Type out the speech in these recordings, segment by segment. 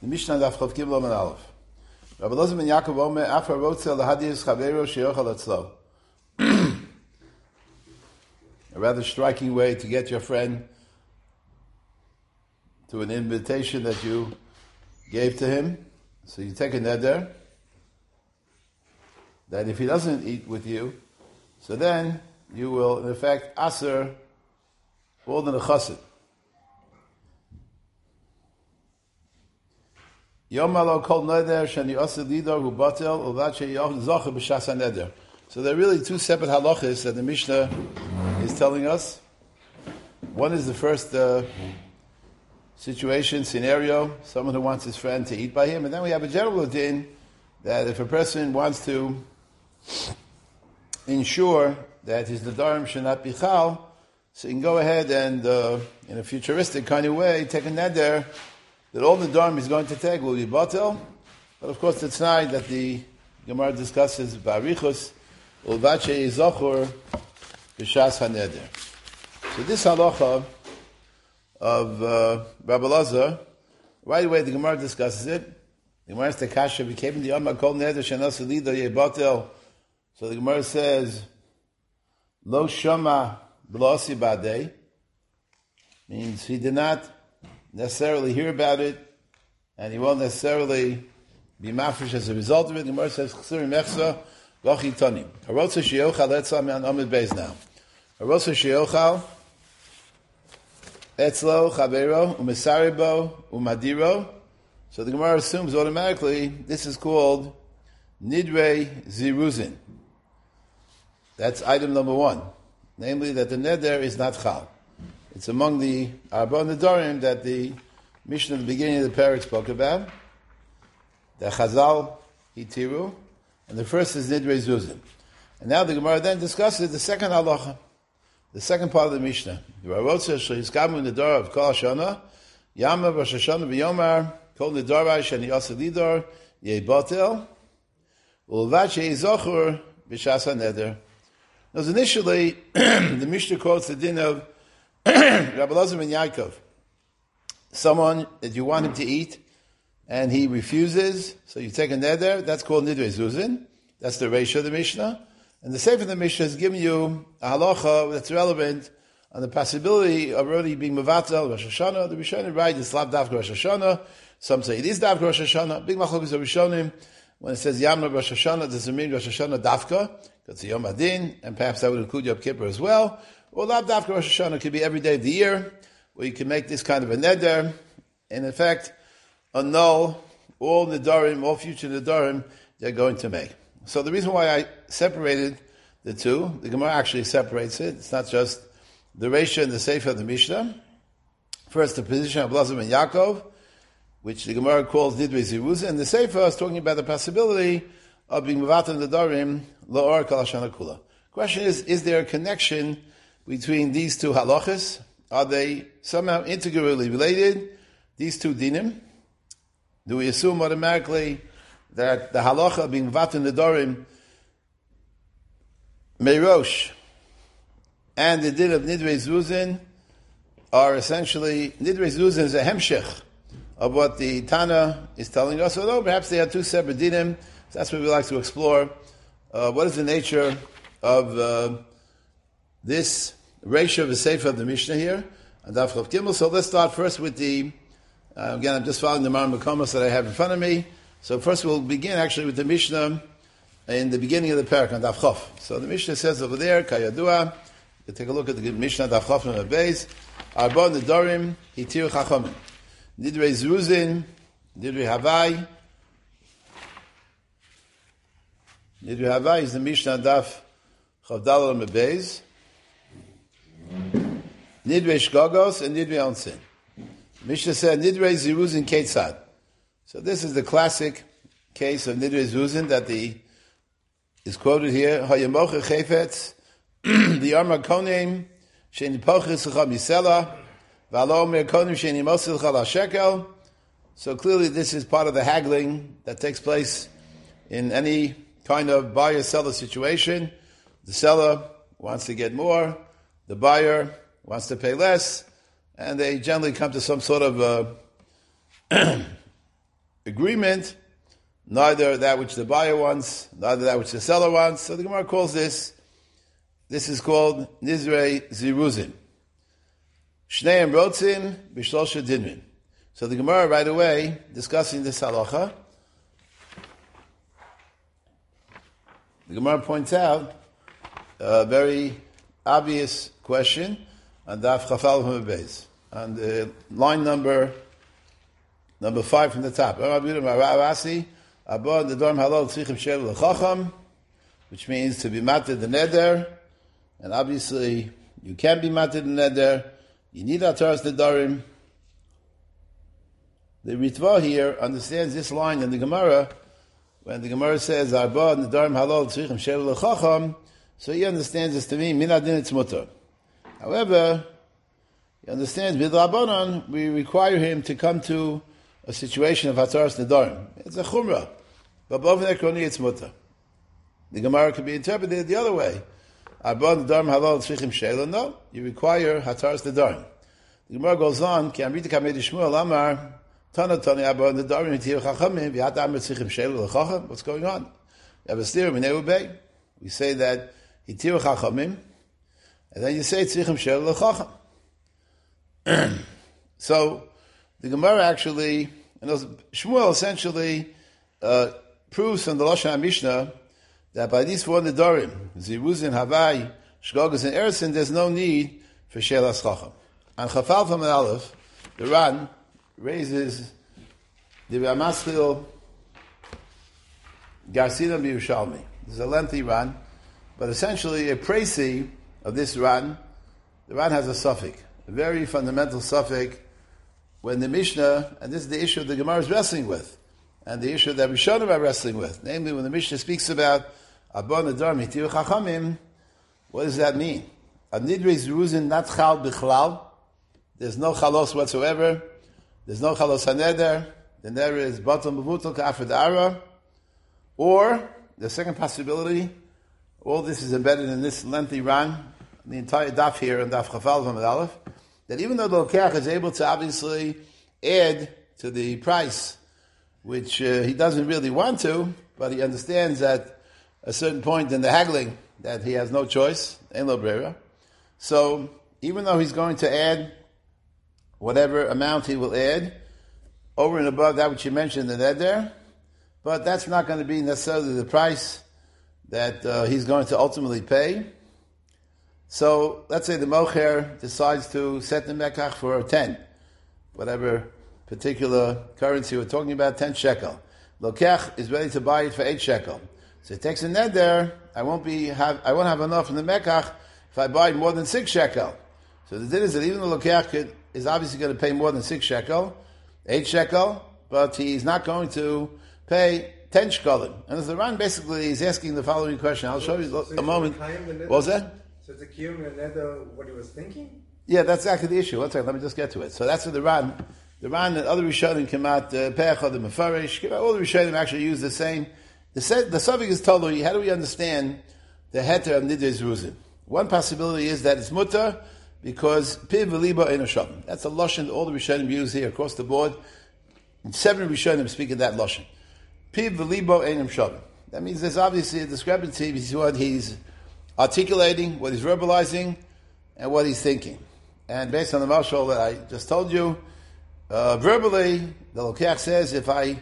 The Mishnah Daf Chav Gimel Amud Aleph. Rabbi Elazar ben Yaakov Omer Afar Rotzel Lahadiyus Chaveiro Sheyochal Atzlo. A rather striking way to get your friend to an invitation that you gave to him. So you take a neder that if he doesn't eat with you, so then you will in effect aser all the nechassid. Yom Malo Kol Neder Shani Osid Lidor Hu Batel Uvat Sheyoch Zocher B'Shas HaNeder. So there are really two separate halachas that the Mishnah is telling us. One is the first scenario, someone who wants his friend to eat by him, and then we have a general din that if a person wants to ensure that his nedarim should not be chal, so he can go ahead and, in a futuristic kind of way, take a neder that all the dharm he's going to take will be batel. But of course, it's not that the Gemara discusses barichus ulvache zochur b'shas haneder. So this halacha of Rabbi Elazar, right away the Gemara discusses it. The Gemara says kasha became the yom kol neder shenas lido ye batel. So the Gemara says lo shama b'losi badei, means he did not necessarily hear about it, and he won't necessarily be mafresh as a result of it. The Gemara says, "Chsuri mechsa v'achi tonim." Harotza sheyochal etzla me'an amid beis now. Harotza sheyochal etzlo chavero umesaribo umadiro. So the Gemara assumes automatically this is called nidrei ziruzin. That's item number one, namely that the neder is not chal. It's among the Arba Nedarim that the Mishnah at the beginning of the parak spoke about. The Chazal Hitiru, and the first is Nidrei Zuzim. And now the Gemara then discusses the second halacha, the second part of the Mishnah. The Rarotza Sheiskamu Nedar of Kol Hashana, Yama Rosh Hashanah V'Yomar, Kol Nedarai Shani Yasa Lidar, Yei Batel, Ulvat Shei Zochur B'Shas HaNeder. Now initially, the Mishnah quotes the din of Rabbi Elazar ben Yaakov, someone that you want him to eat, and he refuses, so you take a neder, that's called nidrei zuzin, that's the ratio of the Mishnah, and the Sefer of the Mishnah has given you a halacha that's relevant on the possibility of already being mevatel Rosh Hashanah. The Rishonim write it's lav davka Rosh Hashanah, some say it is davka Rosh Hashanah. Big machlokes of Rishonim, when it says Yom Rosh Hashanah, does it mean Rosh Hashanah davka? That's a Yom Adin, and perhaps that would include Yom Kippur as well. Or lav davka Rosh Hashanah could be every day of the year, where you can make this kind of a neder, and in fact, annul all nedarim, all future nedarim they're going to make. So the reason why I separated the two, the Gemara actually separates it. It's not just the Reisha and the Sefer of the Mishnah. First, the position of Elazar ben Yaakov, which the Gemara calls Nidrei Ziruzin, and the Sefer is talking about the possibility of being mevatel nedarim la'or kol hashana kula. Question is there a connection between these two halachas? Are they somehow integrally related, these two dinim? Do we assume automatically that the halacha being mevatel nedarim meirosh and the din of nidrei zuzin are essentially, nidrei zuzin is a hemshech of what the Tana is telling us, although perhaps they are two separate dinim. So that's what we like to explore. What is the nature of this ratio of the Sefer of the Mishnah here? And Daf Chav Gimel. So let's start first with the, again, I'm just following the Mar Makomos that I have in front of me. So first we'll begin actually with the Mishnah in the beginning of the parak on Daf Chav. So the Mishnah says over there, Kayadua, you take a look at the Mishnah Daf Chav and Beis, Arba Nedarim, Hitir Chachamim, Nidrei Zeruzin, Nidrei Havai. Nidrei Havai is the Mishnah Daf Chav Dalal and Beis. Nidrei Shgogos and Nidrei Onsin. Mishnah said Nidrei Zeruzin Ketzad. So this is the classic case of Nidrei Zeruzin that is quoted here. Hayamocha Chefetz, the Amar Konim, Sheni Pochis Cham Yisela, V'alo Mer Konim Sheni Mosil Chal Shekel. So clearly this is part of the haggling that takes place in any kind of buyer-seller situation. The seller wants to get more, the buyer wants to pay less, and they generally come to some sort of agreement, neither that which the buyer wants, neither that which the seller wants. So the Gemara calls this is called Nizrei Ziruzin. Shneim Rotzin B'Shlosha Dinrin. So the Gemara right away, discussing this halacha, the Gemara points out a very obvious question on Daf Chafal Beis, on the line number 5 from the top. Which means to be mated the neder, and obviously you can't be mated the neder. You need ataras nedarim. The Ritva here understands this line in the Gemara when the Gemara says Arba nedarim halal tzrichim shel lechacham. So he understands this to mean minadin it's mutar. However, he understands midrabanan we require him to come to a situation of ataras nedarim. It's a chumrah, but above nekroni it's mutar. The Gemara could be interpreted the other way. Arba nedarim halal tzrichim shel. No, you require hataras nedarim. The Gemara goes on. Ki amrita kamed Shmuel amar tana tani arba nedarim itiv chachamim v'hat amr tzrichim shel lechacham. What's going on? You have a steer minei ubei. We say that itiv chachamim, and then you say tzrichim shel lechacham. So the Gemara actually, and Shmuel essentially proves from the Lashon HaMishnah that by these 4 nedarim, Ziruzin, Havai, Shgogas, and Eresin, there's no need for Shelas Chacham. On Chafal from Aleph, the Ran raises the Ramaschil Garcina B'Yushalmi. This is a lengthy Ran, but essentially a précis of this Ran. The Ran has a suffix, a very fundamental suffix, when the Mishnah, and this is the issue the Gemara is wrestling with, and the issue that Rishonim are wrestling with, namely when the Mishnah speaks about Abba Nadar Mitiu Chachamim, what does that mean? Nidrei Ziruzin not chal bichlal. There's no chalos whatsoever. There's no chalos haneder. The neder is batal mevutal ka'afar da'ara. Or, the second possibility, all this is embedded in this lengthy Ran, the entire daf here, and daf Chafal V'Amid Aleph, that even though the Lokeach is able to obviously add to the price, which he doesn't really want to, but he understands at a certain point in the haggling that he has no choice, ein lo brera. So even though he's going to add whatever amount he will add, over and above that which you mentioned in the neder, but that's not going to be necessarily the price that he's going to ultimately pay. So let's say the mocher decides to set the mekach for 10, whatever particular currency we're talking about, 10 shekel. Lokech is ready to buy it for 8 shekel. So it takes a neder. I won't have enough in the mekach if I buy more than 6 shekel. So the thing is that even the lokech is obviously going to pay more than 6 shekel, 8 shekel, but he's not going to pay 10 shekalim. And the Ran basically is asking the following question. I'll show you a moment. What was that? So it's a kiyum and neder what he was thinking? Yeah, that's exactly the issue. One second, let me just get to it. So that's what the Ran and other Rishonim came out, Pe'echad, the Mefarish, all the Rishonim actually use the same. The suffix is totally, how do we understand the heter of Nidrei Ziruzin? One possibility is that it's mutter because piv v'liba ein shavim. That's a lashon all the Rishonim use here across the board. 7 Rishonim speak of that lashon. Piv v'liba ein shavim. That means there's obviously a discrepancy between what he's articulating, what he's verbalizing, and what he's thinking. And based on the mashal that I just told you, verbally, the Lokech says, if I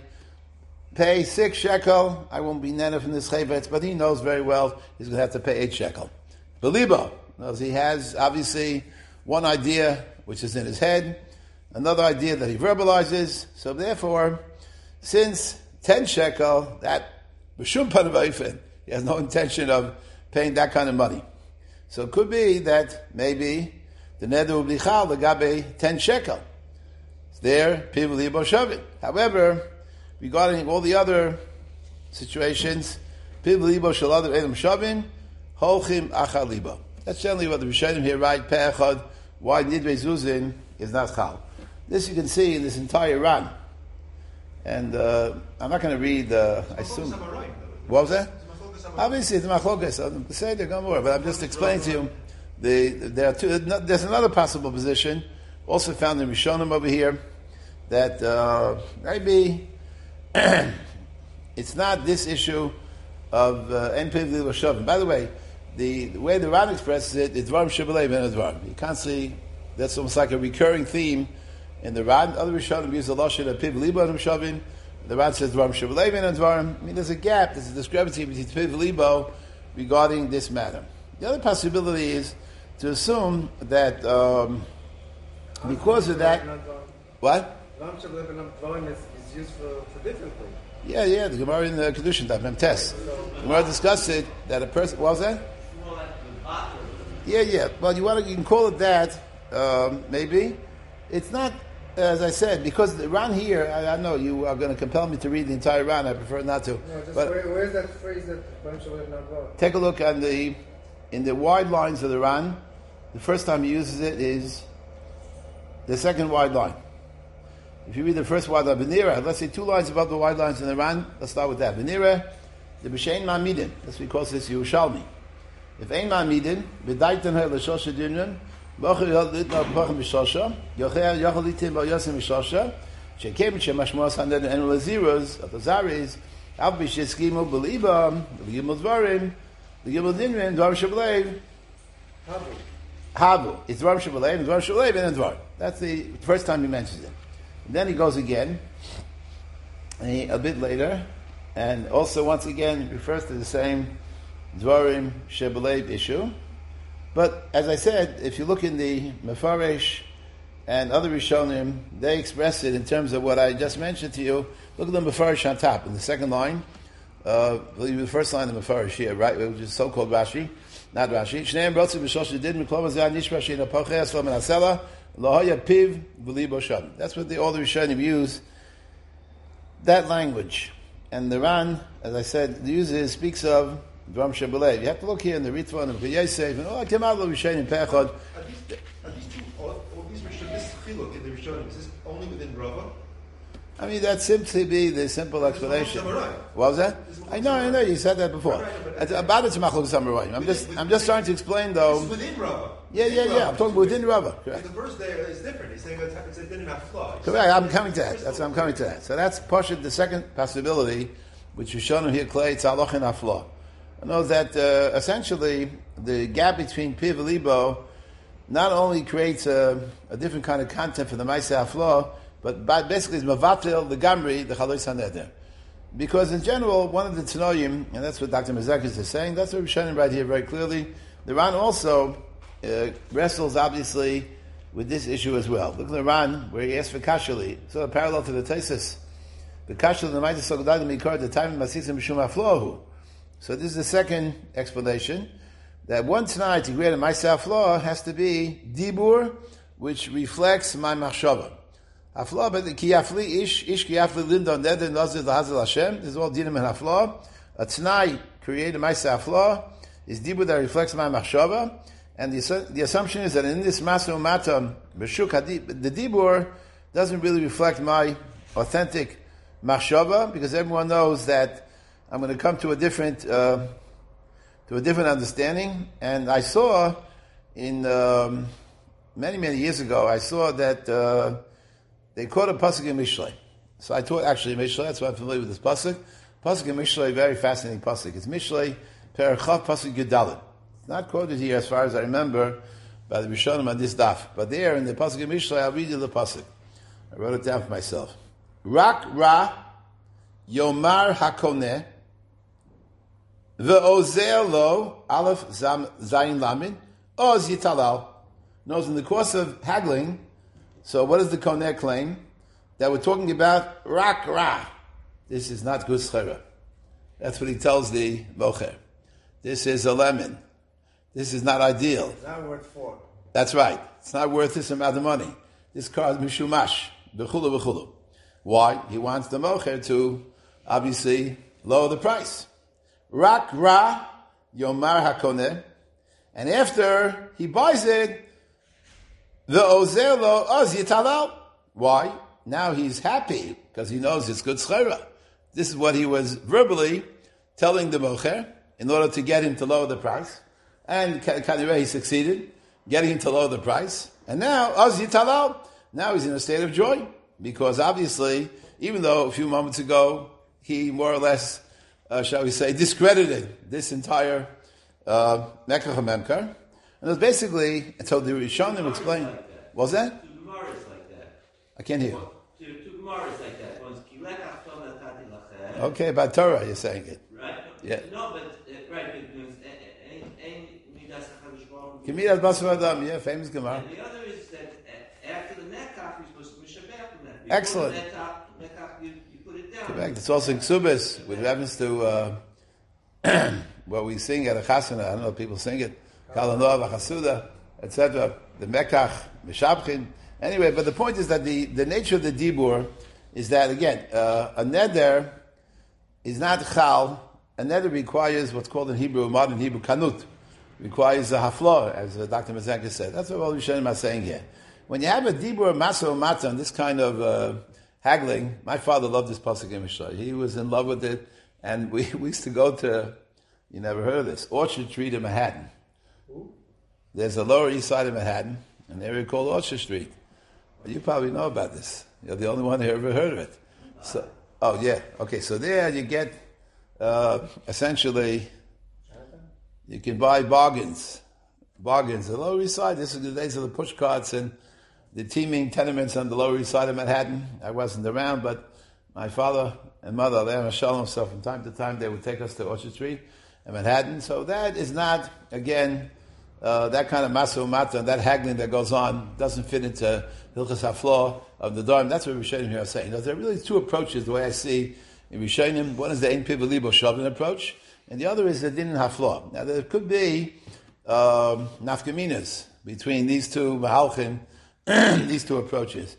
pay 6 shekel, I won't be nena from this chayvetz, but he knows very well he's going to have to pay 8 shekel. Belibo, knows he has obviously one idea which is in his head, another idea that he verbalizes, so therefore, since 10 shekel, that b'shum panavayfen, he has no intention of paying that kind of money. So it could be that maybe the neder will be chal legabe 10 shekel. It's there, piv libo shavit. However, regarding all the other situations, piv libo shel other elam shavin, holchim achal libo. That's generally what the Rishonim here write, pe'echad, why Nidrei Ziruzin is not chal. This you can see in this entire Ran. And I'm not going to read, I assume. What was that? Obviously, it's machlokas. I'm saying they're going more, but I'm just explaining to you. There are two. There's another possible position, also found in Rishonim over here, that maybe it's not this issue of En Piv Li Shavim. By the way, the way the Ran expresses it, it's Dvarim Shebelev and Dvarim. You can't see, that's almost like a recurring theme in the Ran. Other Rishonim use the Lashon of Piv Libo and Shavim. The Ran says Dvarim Shebelev and Dvarim. I mean, there's a gap, there's a discrepancy between Piv Libo regarding this matter. The other possibility is to assume that because of that, what? Dvarim Shebelev and Dvarim is used for differently. Yeah, the Gemara in the Kedushin Daf Mem Tes. The Gemara discussed it that a person. What was that? Yeah. Well, you can call it that. Maybe it's not. As I said, because the Ran here, I know you are going to compel me to read the entire Ran. I prefer not to. No, just but where's that phrase that Dvarim Shebelev and Dvarim? Take a look on in the wide lines of the Ran. The first time he uses it is the second wide line. If you read the first wide line, Benira, let's say 2 lines above the wide lines in the Ran, let's start with that. Benira, the B'Shein Ma'amidin, that's what he calls this Yerushalmi. If Ein Ma'amidin, B'daitan her l'shosha dinyan, B'ocher litna b'pachem b'shosha, Yochel litim b'yosim b'shosha, Shekem shemashmoas haned and leziros, of the Zaris, Av b'sheskimu b'libam, b'gimel dvarim, b'gimel dinyan, dvarim shebelev, Havu. It's dvarim shebelev, and dvarim shebelev, and dvarim. That's the first time he mentions it. And then he goes again, a bit later, and also once again refers to the same Dvarim Shebelev issue. But as I said, if you look in the Mefaresh and other Rishonim, they express it in terms of what I just mentioned to you. Look at the Mefaresh on top, in the second line, the first line of Mefaresh here, right, which is so-called Rashi, not Rashi. Shneim Brotzi B'Shosh Did Miklova Zeh Nishma Shein Apochei Aslam and Asela. Piv That's what all the Rishonim use, that language. And the Ran, as I said, the user speaks of Dvarim Shebelev. You have to look here in the Ritva and the Yosef, and Kemal Rishonim Pechod. Are these two, all these Rishonim, this chiluk in the Rishonim, is this only within Rava? I mean, that seems to be the simple explanation. What was that? I know, you said that before. About it's Machlok Samarayim. I'm just trying to explain, though. It's within Rava. Yeah. I'm talking within Rava. The verse there is different. He's saying it's a din not flaw. Correct. I'm coming to that. That's what I'm coming to that. So that's the second possibility, which is shown here. Clay it's aloch and afla. I know that essentially the gap between Piv and Libo not only creates a different kind of content for the Maaseh Afla, but basically it's Mavatil, the Gamri, the Chalois HaNeder. Because in general, one of the Tanoim, and that's what Dr. Mazakis is saying, that's what we're showing right here very clearly, the Ran also wrestles obviously with this issue as well. Look at the Ran, where he asks for Kashali, so parallel to the Tesis. The Kashali, the Maita Sogodadim Mikar, the time of Masisim Mishum Aflohu. So this is the second explanation, that one tonight to create a Maaseh Afla has to be Dibur, which reflects my Machshava. Afla, but the Kiyafli Ish Kiyafli Linda Neder Nazir Lahazil Hashem, this is all Dinim and Afla. A Tanai, create a Maaseh Afla, is Dibur that reflects my Machshava, and the assumption is that in this Masu Matam, the Dibur doesn't really reflect my authentic Machshava, because everyone knows that I'm going to come to a different understanding. And I saw in many years ago, I saw that they quote a pasuk in Mishlei. So I taught actually Mishlei. That's why I'm familiar with this pasuk. Pasuk in Mishlei, very fascinating pasuk. It's Mishlei Perchav pasuk Gedalit. It's not quoted here, as far as I remember, by the Rishonim on this daf. But there in the pasuk in Mishlei, I'll read you the pasuk. I wrote it down for myself. Rak Ra Yomar Hakoneh. Ve'ozer lo, Aleph Zayin Lamin, Oz Yitalal. Knows in the course of haggling, so what does the Koneh claim? That we're talking about Rak Ra. This is not good schera. That's what he tells the Mocher. This is a lemon. This is not ideal. It's not worth 4. That's right. It's not worth this amount of money. This car is mishumash. B'chulu. Why? He wants the Mocher to obviously lower the price. Rak Ra Yomar Hakoneh, and after he buys it, the Ozer Lo Oz Yitalal. Why? Now he's happy because he knows it's good schera. This is what he was verbally telling the Mocher in order to get him to lower the price, and Kanireh he succeeded getting him to lower the price. And now Oz Yitalal. Now he's in a state of joy because obviously even though a few moments ago he more or less, shall we say, discredited this entire Mekach HaMemkar. And it was basically, and so the Rishonim explained, what was that? Two Gemaras like that. I can't hear. Two Gemaras like that. One's Kilekach Tom Natati Lachem. Okay, about Torah you're saying it. Right? Yeah. No, but, right, because Ein Midas HaKadosh Baruch Hu. Kimidas Basar Adam, yeah, famous Gemara. And the other is that after the Mekach, you're supposed to Mishabech from that. Excellent. Mekach, you put it down. Correct. It's also in Ksubis, with reference to what we sing at a chasana. I don't know if people sing it. Kalanov, Achasuda, etc. The Mekach, Mishabchin. Anyway, but the point is that the nature of the Dibur is that, again, a neder is not chal. A neder requires what's called in Hebrew, modern Hebrew, kanut. Requires a haflah, as Dr. Mazenka said. That's what all Rishonim are saying here. When you have a Dibur, Masa, Matan, this kind of haggling, my father loved this pasuk in Mishlei. He was in love with it, and we used to go to, you never heard of this, Orchard Street in Manhattan. There's a Lower East Side of Manhattan, an area called Orchard Street. Well, you probably know about this. You're the only one who ever heard of it. So, oh yeah, okay. So there you get essentially you can buy bargains. The Lower East Side. This is the days of the push carts and the teeming tenements on the Lower East Side of Manhattan. I wasn't around, but my father and mother, Leah Shalom, so from time to time they would take us to Orchard Street in Manhattan. So that is not, again, that kind of masu mata and that haggling that goes on doesn't fit into Hilchas HaFlah of the Dharm. That's what Rishonim here are saying. Now, there are really two approaches, the way I see in Rishonim. One is the Ein Piv Libo Shavin approach, and the other is the Din HaFlah. Now, there could be nafkaminas between these two mahalchim, these two approaches.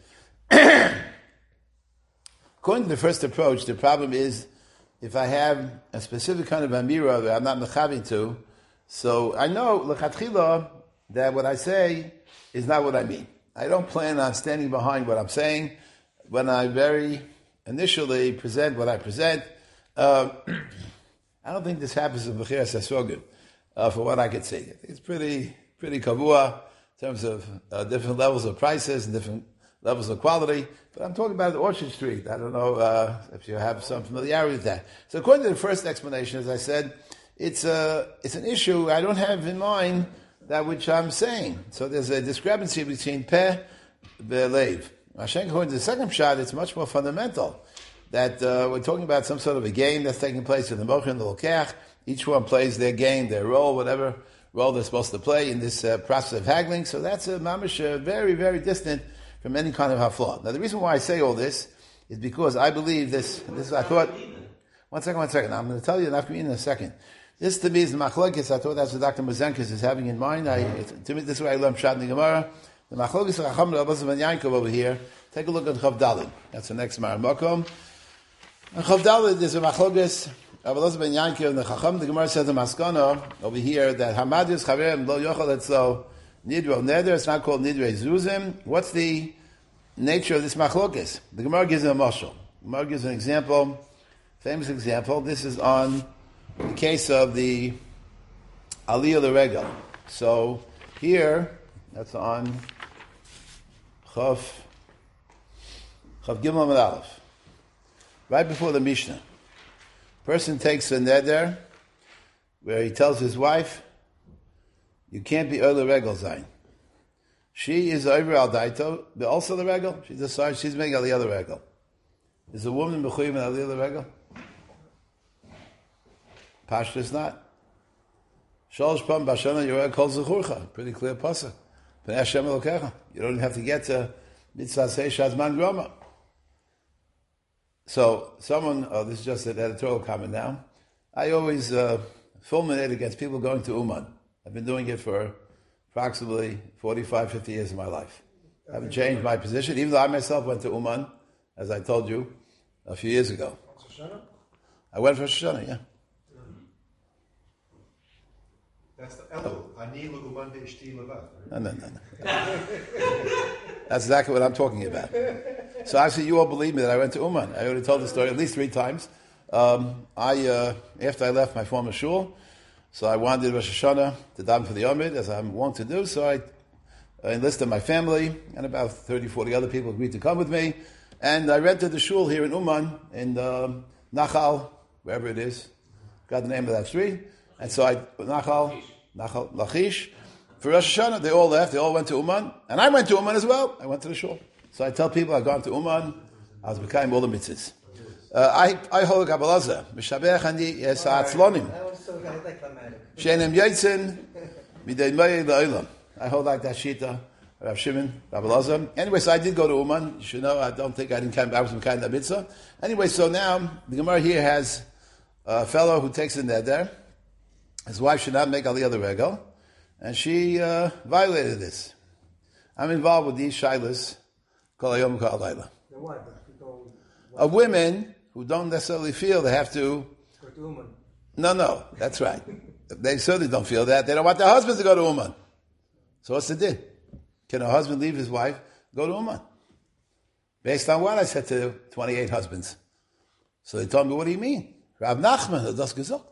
According to the first approach, the problem is if I have a specific kind of amira that I'm not mechavin to, so I know l'chatchila that what I say is not what I mean. I don't plan on standing behind what I'm saying when I very initially present what I present. I don't think this happens in Bechiras Hasrogim, for what I could see. I think it's pretty kavua in terms of different levels of prices and different levels of quality. But I'm talking about Orchard Street. I don't know if you have some familiarity with that. So according to the first explanation, as I said, it's an issue I don't have in mind that which I'm saying. So there's a discrepancy between peh ve'lev. According to the second shot, it's much more fundamental. That we're talking about some sort of a game that's taking place in the Mocha and the Lokach. Each one plays their game, their role, whatever role they're supposed to play in this process of haggling. So that's a mamish very, very distant from any kind of haflah. Now the reason why I say all this is because I believe this I thought, one second, I'm going to tell you nafkamina in a second. This to me is the machlokes. I thought that's what Dr. Mazenkas is having in mind. To me, this is where I learned Pshat in the Gemara. The machlokes of Chacham Rabbi Ben Yankov over here. Take a look at Chav Daled. That's the next Mar Makom. And Chav Daled, there's a machlokes of Rabbi Ben Yankov and the Chacham. The Gemara says in Maskana over here that Hamadus Chaverem Lo Yochel Etzlo Nidro Neder. It's not called Nidre Zuzim. What's the nature of this machlokes? The Gemara gives a mashal. The Gemara gives an example, famous example. This is on the case of the Aliyah L'Regel. So here, that's on Chav Gimel Amud Aleph. Right before the Mishnah. Person takes a neder where he tells his wife, you can't be Oile Regel Zayin. She is over al daito, but also the regel. She decides she's making Aliyah L'Regel. Is a woman mechuyev in Aliyah L'Regel? Pashta is not. Shalosh pam b'ashana yoreh kol zechurcha. Pretty clear pasuk. Pnei Hashem Elokecha. You don't even have to get to mitzvah seishaz man groma. So someone, this is just an editorial comment now. I always fulminate against people going to Uman. I've been doing it for approximately 45, 50 years of my life. I haven't changed my position, even though I myself went to Uman, as I told you, a few years ago. I went for Shoshana, yeah. That's the Elul. Ani l'uman ve'ishti levad. No. That's exactly what I'm talking about. So actually, you all believe me that I went to Uman. I already told the story at least 3 times. After I left my former shul, so I wanted Rosh Hashanah to daven for the Omid, as I'm wont to do. So I enlisted my family, and about 30, 40 other people agreed to come with me. And I rented the shul here in Uman, in Nachal, wherever it is. Got the name of that street. And so Nachal, Lachish. For Rosh Hashanah, they all left. They all went to Uman. And I went to Uman as well. I went to the shul. So I tell people I've gone to Uman. I was becoming all the mitzvahs. I hold a Kabbalah. Mishabech ani sa'atzlonim. She'enem yitzin midei mei le'olam. I hold like that shita. Rav Shimon, Rabbi Elazar. Anyway, so I did go to Uman. You should know, I don't think I was kind of that mitzvah. Anyway, so now, the Gemara here has a fellow who takes a neder. His wife should not make aliyah the regel. And she violated this. I'm involved with these shilas, kol hayom kol halayla. Of women who don't necessarily feel they have to... No, that's right. They certainly don't feel that. They don't want their husbands to go to Uman. So what's the din? Can a husband leave his wife, go to Uman? Based on what? I said to 28 husbands. So they told me, what do you mean? Rav Nachman hat das gesagt.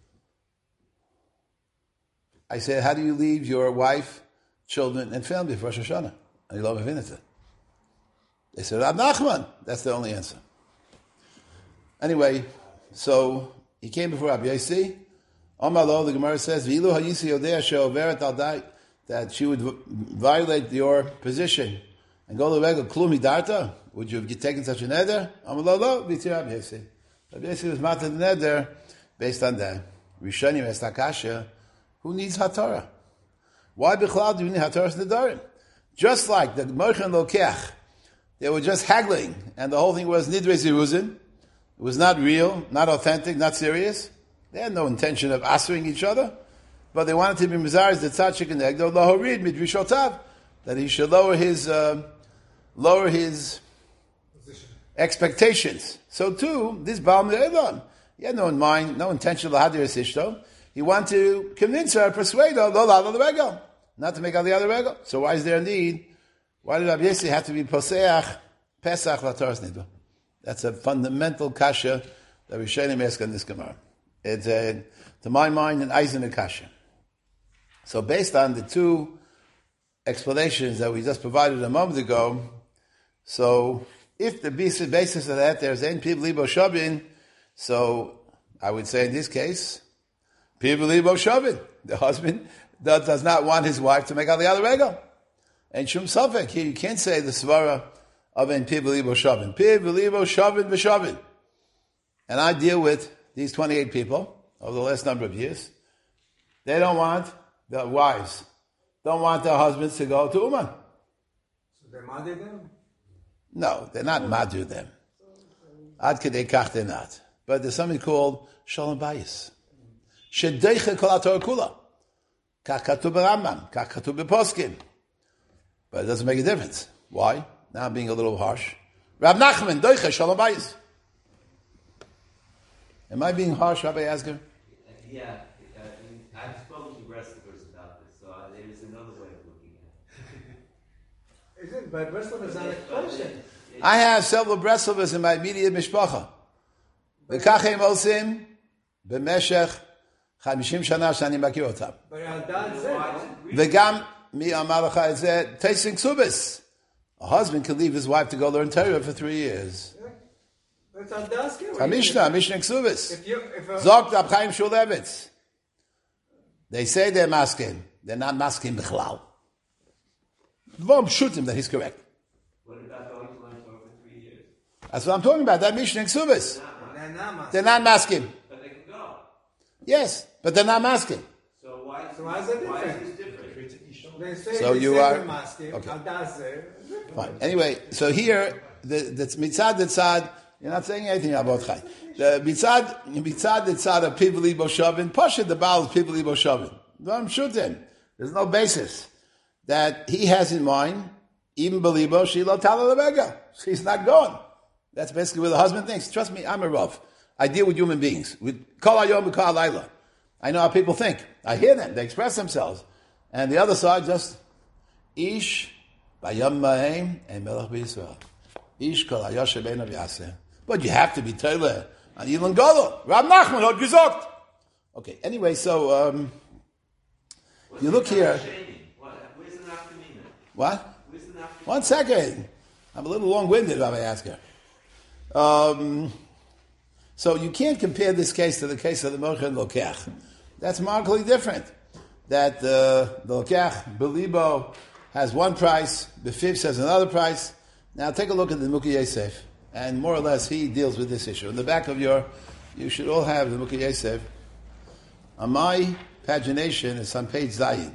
I said, how do you leave your wife, children, and family for Rosh Hashanah? And you love Avinata. They said, Rav Nachman. That's the only answer. Anyway, so he came before Rabbi Yossi. Omalo, the Gemara says, V'ilu hayisi yodea she'overet al dai, that she would violate your position and go to the regel klum hidarta. Would you have taken such a neder? Omalo lo, v'tzir Rabbi Yossi. Rabbi Yossi was matzah the neder based on that. Rishonim estakasha. Who needs Hatorah? Why Bichlal do you need Hatorah's Nedarim? Just like the Merchen Lokech, they were just haggling, and the whole thing was Nidre Ziruzin. It was not real, not authentic, not serious. They had no intention of answering each other, but they wanted to be Mizari's the Tzadchik and Egdo Lahorid Midrishotav, that he should lower his expectations. So too, this Baal Me'elam, he had no in mind, no intention of Lahadir Sishto. He wanted to convince her, persuade her, not to make out the other regel. So why is there a need? Why did Rabbi Yossi have to be Poseach, Pesach, Latoras Nidva? That's a fundamental kasha that Rishonim ask on this Gemara. It's, to my mind, an Eisen kasha. So based on the two explanations that we just provided a moment ago, so if the basis of that, there's Ein Piv Libo Shabin, so I would say in this case, Piv Libo Shabin. The husband does not want his wife to make out the other regel. And Shum Safek, here you can't say the Svara of Ein Piv Libo Shabin. Piv Libo Shabin V'Shabin. And I deal with these 28 people over the last number of years. They don't want, the wives, don't want their husbands to go to Uman. So they're madir them? No, they're not madir them. Ad kedei kach they're not. But there's something called Shalom Bayis. Shedeiche kol haTorah kula. Kach katuv b'Rambam, kach katuv b'Poskim. But it doesn't make a difference. Why? Now I'm being a little harsh. Rav Nachman, doiche Shalom Bayis. Am I being harsh, Rabbi Asger? Yeah, I've spoken to wrestlers about this, so there is another way of looking at it. Isn't but wrestlers are like question. I have several Breslovers in my immediate mishpacha. V'kachem osim b'meshech 50 shana shani makir otam. But our dad said, V'gam mi amar lecha es zeh teising ksubis. A husband can leave his wife to go learn Torah for 3 years. that's our dad's skill. Mishnah ksubis. If Zogt Rab Chaim Shulevitz. They say they're masking. They're not masking b'chlal. Dvom shoot him that he's correct. What about going to learn Torah for 3 years? That's what I'm talking about. That Mishnah ksubis. They're not masking. But they can go. Yes, but they're not masking. So why why is that why different? is this different? They say So they you say are- they're masking, okay. our dad said, Fine. Anyway, so here, the mitzad tzad, you're not saying anything about Chai. The mitzad tzad of Pivli Boshavin, Pasha the Baal is Pivli Boshavin. Don't shoot him. There's no basis that he has in mind, even Belibo, Shilo Tala Lebega. He's not going. That's basically what the husband thinks. Trust me, I'm a Rav. I deal with human beings. With Kol Hayom and Kol Halayla. I know how people think. I hear them. They express themselves. And the other side just, Ish, Bayam Mahem, and Melech B'Yisrael. Ish Kol Hayoshe Ben Av Yaseh. But you have to be Teileh on Yilan Golo. Rab Nachman hat gesagt. Okay, anyway, so, you look here. Where's the nafkamina? What? Where's the nafkamina? 1 second. I'm a little long-winded, Rabbi Asker. So you can't compare this case to the case of the Mocher and Lokech. That's markedly different. That the Lokech, Belibo, has one price, Befifs has another price. Now take a look at the Mukhi Yosef, and more or less he deals with this issue. In the back of you should all have the Mukhi Yosef. On my pagination, it's on page Zayin.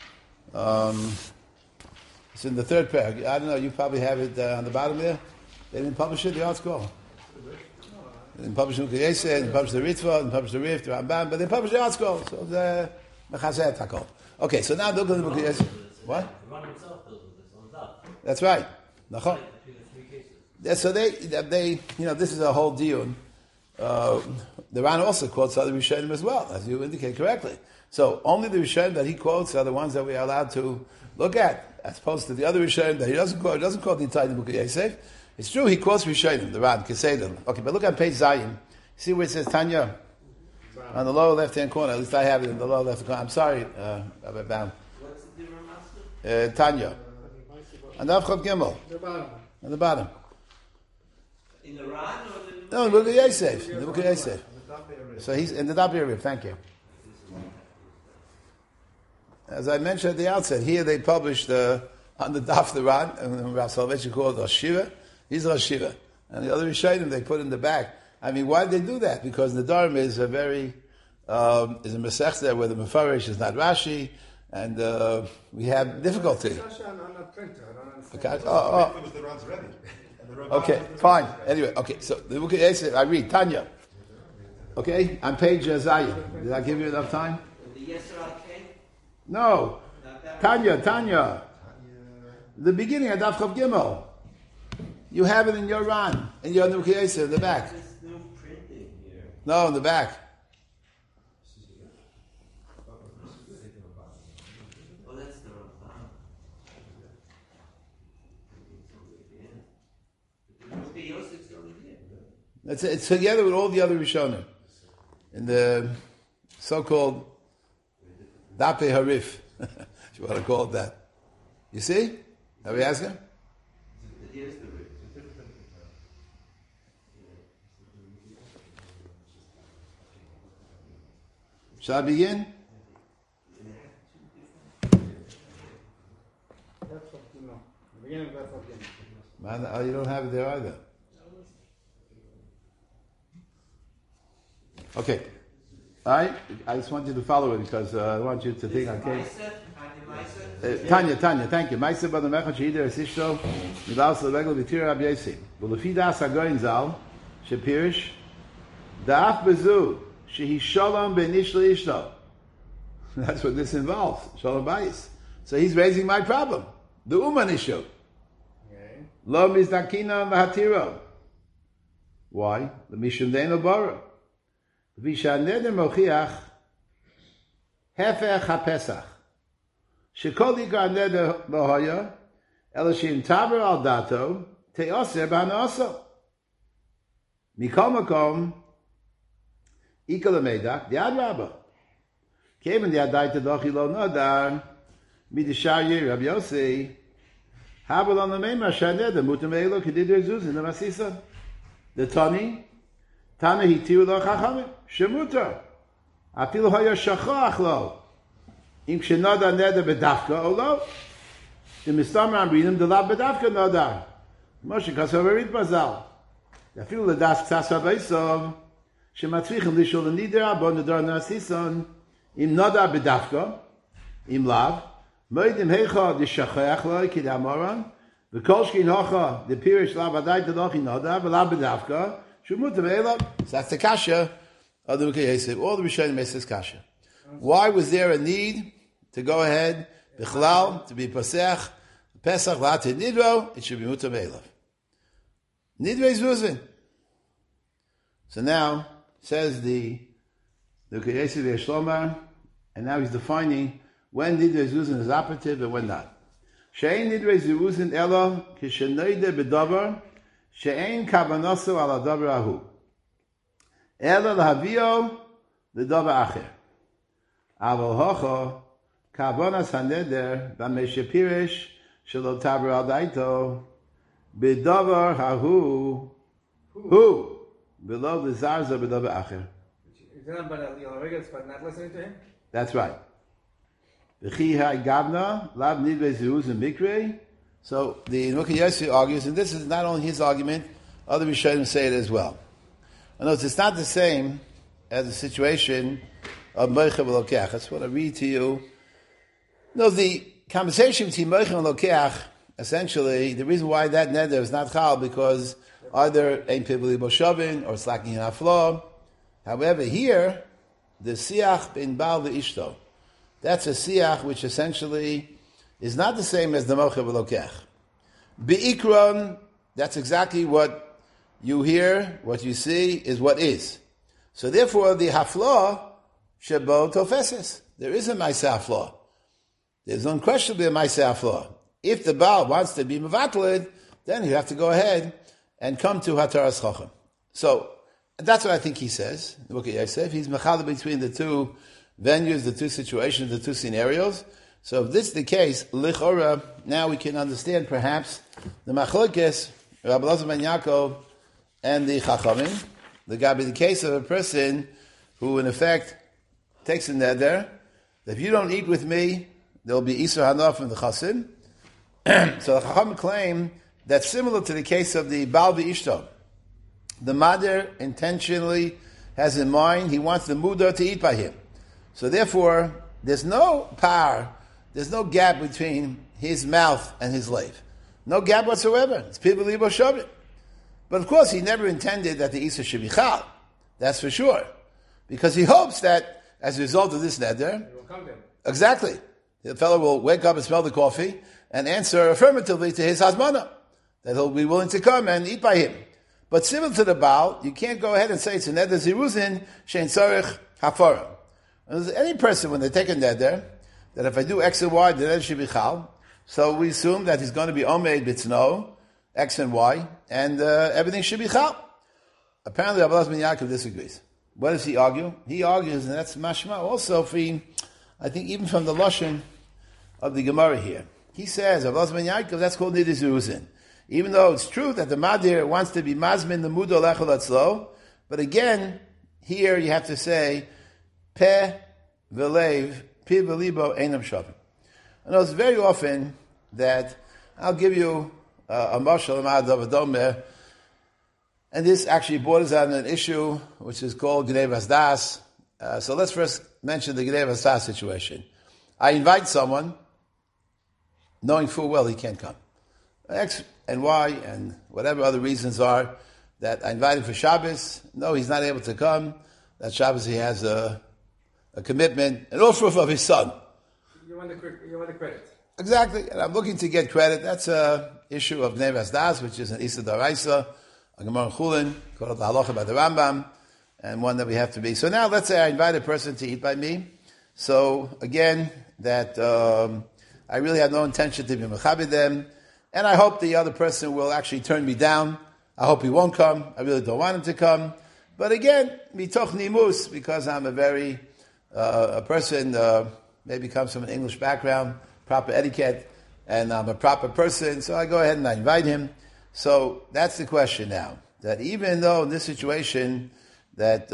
It's in the third paragraph. I don't know, you probably have it on the bottom there. They didn't publish it, the article. They didn't publish the Mukhi Yosef, they didn't publish the Ritva, they didn't publish the Rif, the Rambam, but they published the article. So the Mechazet HaKol. Okay, so now look at the Mukhi Yosef. What? The Ran himself does this on top. That's right. Nachon. Between the three cases. Yeah, so they, this is a whole deal. The Ran also quotes other Rishonim as well, as you indicate correctly. So only the Rishonim that he quotes are the ones that we are allowed to look at, as opposed to the other Rishonim that he doesn't quote. He doesn't quote the entire Mukhi Yosef. It's true he quotes Rishonim, the Ran, Keseder. Okay, but look on page Zayin. See where it says Tanya? On the lower left-hand corner. At least I have it in the lower left corner. I'm sorry, Rabbi Baum. What's the different master? Tanya. And Avchav Gimel. On the bottom. In the Ran or the... No, Mukhi Yosef. The Mukhi Yosef. So he's in the Dab area. Thank you. As I mentioned at the outset, here they published on the Daf the Ran, and Rav Soloveitchik called Rosh Shiva. He's Rosh Shiva. And the other Rishonim they put in the back. I mean, why did they do that? Because the Dharma is a very, is a Masech there where the Mefarish is not Rashi, and we have difficulty. It was the Ran's Rebbe. Okay, fine. Anyway, okay, so the Mukhi Yosef, I read, Tanya. Okay, on page Zayin. Did I give you enough time? The Yesra came? No. Tanya. The beginning of Daf Chav Gimel. You have it in your Ran, in your Mukhi Yosef, in the back. There's no printing here. No, in the back. Oh, that's the Ramban. The Mukhi Yosef's already here. It's together with all the other Rishonim. In the so-called Dape Harif, if you want to call it that. You see? Have you asked him? Here's the Rif. Shall I begin? Man, oh, you don't have it there either. Okay. All right? I just want you to follow it because I want you to think I can't. Tanya, thank you. Maisa b'adam echad shehider es ishto milaus leregel v'tir Rabbi Yossi. V'lefi das hagoyin zal shepirish da'af bezu shehi shalom ben ish le'ishto. That's what this involves. Shalom bayis. So he's raising my problem. The uman issue. Lo mizdakina v'hatiro. Why? The mishum deino bara. V'shaneder mochiach hefech hapesach. Shekol ikar neder bahaya, elashim taber al dato, teoser b'hanaso. Mikol makom, ikal amedak, diad rabba. Kemen diad daita dochi lo nodar, midishar yir Rabbi Yossi, habel on the meimah shaneder, mutam eilo kedidir zuzin, the masisa. The Tani hitiru lo chachamim, shemutar. Afilu haya shachach lo. Im shenada neder bedafka olo, the mistamar amrinim de la bedafka nodar. Moshe kasav erit bazal. Afilu ledas ksasa beisov, shematzvichim lishol nidra abon nedar nasison, im nodar bedafka, im lav, moedim hecha de shachach lo kidamoran, v'kol shkin hocha de pirish lav adai tadach in nodar, v'lav bedafka, shumuta ve'elav. So that's the kasha of the Mukhi Yosef. All the Rishonim make this kasha. Why was there a need to go ahead, bichlal, to be Pesach, la'atid nidro, it should be mutar ve'elav. Nidro is losing. So now, says the Mukhi Yosef Shlomar, and now he's defining when nidro is losing is operative and when not. She'ein nidro is losing elo, kishenayde bedavar, she'ein kavanoso ala davar ahu. Elo lahavio, the davar acher. Aval hocho, kavanas haneder, b'meshepirish, shelo taber al daito, B'davar hahu who below the zarza below acher. Is it not about it's about not listening to him? That's right. V'chi ha'gavna lav nidvei ziruz and mikre. So the Nukei Yossi argues, and this is not only his argument, other Rishonim say it as well. In other words, it's not the same as the situation of Moicha v'Lokeach. That's what I read to you. No, the conversation between Moicha and Lokeach, essentially, the reason why that neder is not chal, because either ein pivli boshavin or slacking in hafla. However, here, the siach bin baal v'ishto, that's a siach which essentially is not the same as the Moicha v'Lokeach. Be'ikron, that's exactly what you hear, what you see, is what is. So therefore, the hafla shebo tofeses. There is a ma'aseh hafla. There's unquestionably a ma'aseh hafla. If the Baal wants to be mevatled, then you have to go ahead and come to Hataras Chacham. So that's what I think he says. Look at Yosef. He's mechadeh between the two venues, the two situations, the two scenarios. So if this is the case, lichora, now we can understand perhaps the machlokes, Rabbi Elazar ben Yaakov, and the Chachamim. The guy be the case of a person who, in effect, takes a neder. If you don't eat with me, there will be Isur Hana from the Chasim. So the Chachamim claim that's similar to the case of the Baal v'Ishto. The Mader intentionally has in mind, he wants the Mudar to eat by him. So therefore, there's no power, there's no gap between his mouth and his lave. No gap whatsoever. It's people libo shavit. But of course, he never intended that the Isur should be chal. That's for sure. Because he hopes that, as a result of this neder, exactly, the fellow will wake up and smell the coffee and answer affirmatively to his hazmana, that he'll be willing to come and eat by him. But similar to the Baal, you can't go ahead and say it's a neder ziruzin shein tzarich hafara. Any person, when they take a neder, that if I do X and Y, the neder should be chal, so we assume that he's going to be omeid bitzno, X and Y, and everything should be chal. Apparently, Rabbi Elazar ben Yaakov disagrees. What does he argue? He argues, and that's mashma also for, I think, even from the lashon of the Gemara here. He says, Rabbi Elazar ben Yaakov, that's called neder ziruzin. Even though it's true that the Madir wants to be mazmin the mudo lechol atzlo, but again, here you have to say, peh v'leiv, pi v'libo einam shavim. And it's very often that I'll give you a mashal of Adomer, and this actually borders on an issue which is called Gnevas Das. So let's first mention the Gnevas Das situation. I invite someone, knowing full well he can't come. X and Y and whatever other reasons are, that I invited for Shabbos. No, he's not able to come. That Shabbos he has a commitment, an offer of his son. You want the credit. Exactly, and I'm looking to get credit. That's a issue of Gnevas Das, which is an Issa Daraisa, a Gemara Chulin, called the Halacha by the Rambam, and one that we have to be. So now, let's say I invite a person to eat by me. So again, that I really have no intention to be mechabed them, and I hope the other person will actually turn me down. I hope he won't come. I really don't want him to come. But again, mitoch nimus, because I'm a person maybe comes from an English background, proper etiquette, and I'm a proper person, so I go ahead and I invite him. So that's the question now. That even though in this situation that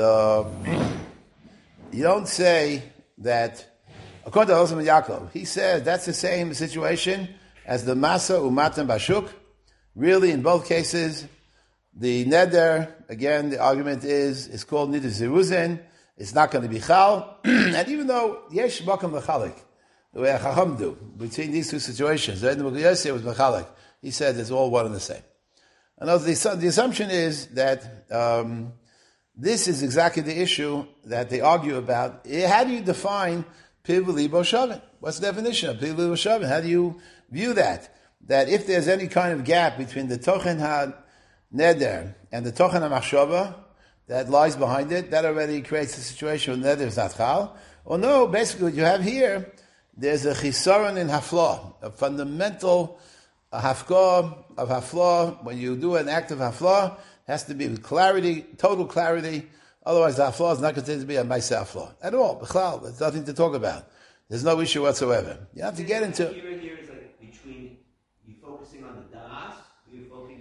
you don't say that, according to Elazar ben Yaakov, he says that's the same situation as the Masa Umatan Bashuk. Really, in both cases, the neder, again, the argument is called neder ziruzin. It's not going to be chal. And even though yesh makam l'chalik, the way Chacham do, between these two situations, the Nukei Yossi was mechalik. He said it's all one and the same. And the assumption is that this is exactly the issue that they argue about. How do you define piv libo shavin? What's the definition of piv libo shavin? How do you view that? That if there's any kind of gap between the tochen ha-neder and the tochen ha-machshava that lies behind it, that already creates a situation where neder is not chal. Or no, basically what you have here, there's a chisaron in haflah, a fundamental hafkah of haflah. When you do an act of haflah, it has to be with clarity, total clarity. Otherwise, the haflah is not considered to be a ma'aseh haflah at all. B'chlal, there's nothing to talk about. There's no issue whatsoever. You have to get into. Here is like between you focusing on the das, you focusing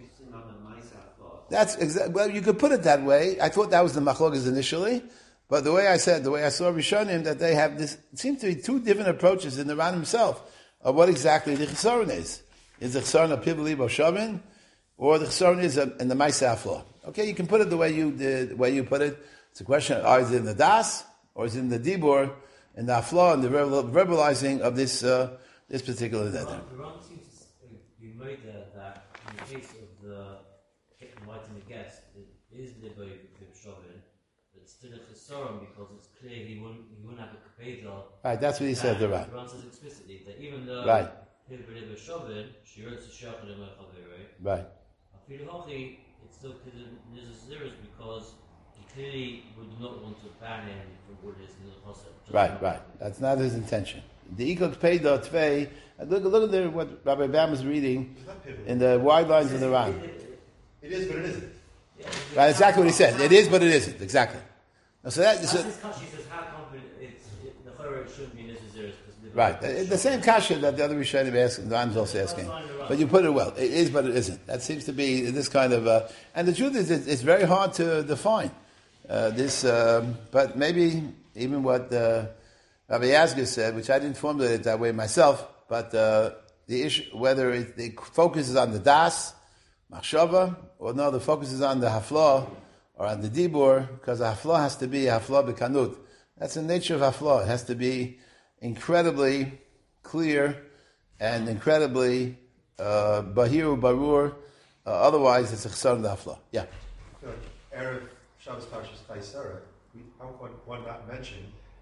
That's exactly, well, you could put it that way. I thought that was the machlokas initially, but the way I saw Rishonim, that they have this, it seems to be two different approaches in the Ran himself of what exactly the chesaron is. Is the chesaron a pivli b'shavin, or the chesaron is in the Maaseh Haflah? Okay, you can put it the way you did, the way you put it. It's a question of, is it in the das, or is it in the dibur, in the Haflah, and the verbalizing of this particular neder? The Ran seems to be made that in the case of the inviting the guest, it is liboy b'shavin, but still a chesaron because it's clear he wouldn't have a kapeda. Right, that's what he said, the Ran. The Ran says explicitly that even though Right. liboy b'shavin, she wrote to shachar l'mechaveri. Right. Afilu hachi, it's still considered because he clearly would not want to ban him from what is in the concept. Right. That's not his intention. The Ikot Peidah Tvei, look at what Rabbi Bam was reading It's not pivotal. in the wide lines of the Ran. It is, but it isn't. Right, exactly what he said. It is, but it isn't. Exactly. So That's his kasha. He says how confident the chorah shouldn't be necessary. right. The same kasha that the other Rishonim asked, the Ran's also asking. But you put it well. It is, but it isn't. That seems to be this kind of... and the truth is, it's very hard to define this. But maybe even what Rabbi Yazga said, which I didn't formulate it that way myself, but the issue, whether the focus is on the das, machshava, or no, the focus is on the haflah, or on the dibur, because the haflah has to be a haflah b'kanut. That's the nature of haflah. It has to be incredibly clear and incredibly bahir barur. Otherwise, it's a chesaron haflah. Yeah. I feel like Erev Shabbos Parshas Chaisara, how could one not mention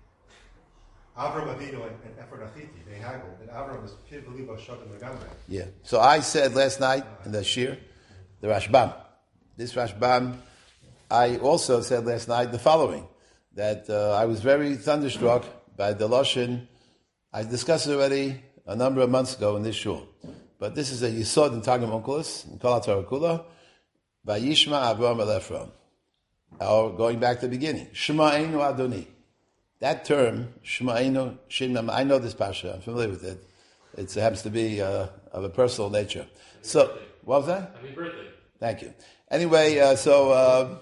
Avram Avinu and Ephron Achiti? They haggled, and Avram was pivli b'shavin legamrei. Yeah. So I said last night in the shir, the Rashbam. This Rashbam, I also said last night the following, that I was very thunderstruck by the Lashon. I discussed it already a number of months ago in this shul. But this is a Yisod in Targum Onkelos, in Kol HaTorah Kula, by Yishma Avram El Ephron. Or going back to the beginning, Shema'enu Adoni. That term, Shema'enu, Shema'enu, I know this Pasha, I'm familiar with it. It happens to be of a personal nature. So, what was that? Happy birthday. Thank you. Anyway, the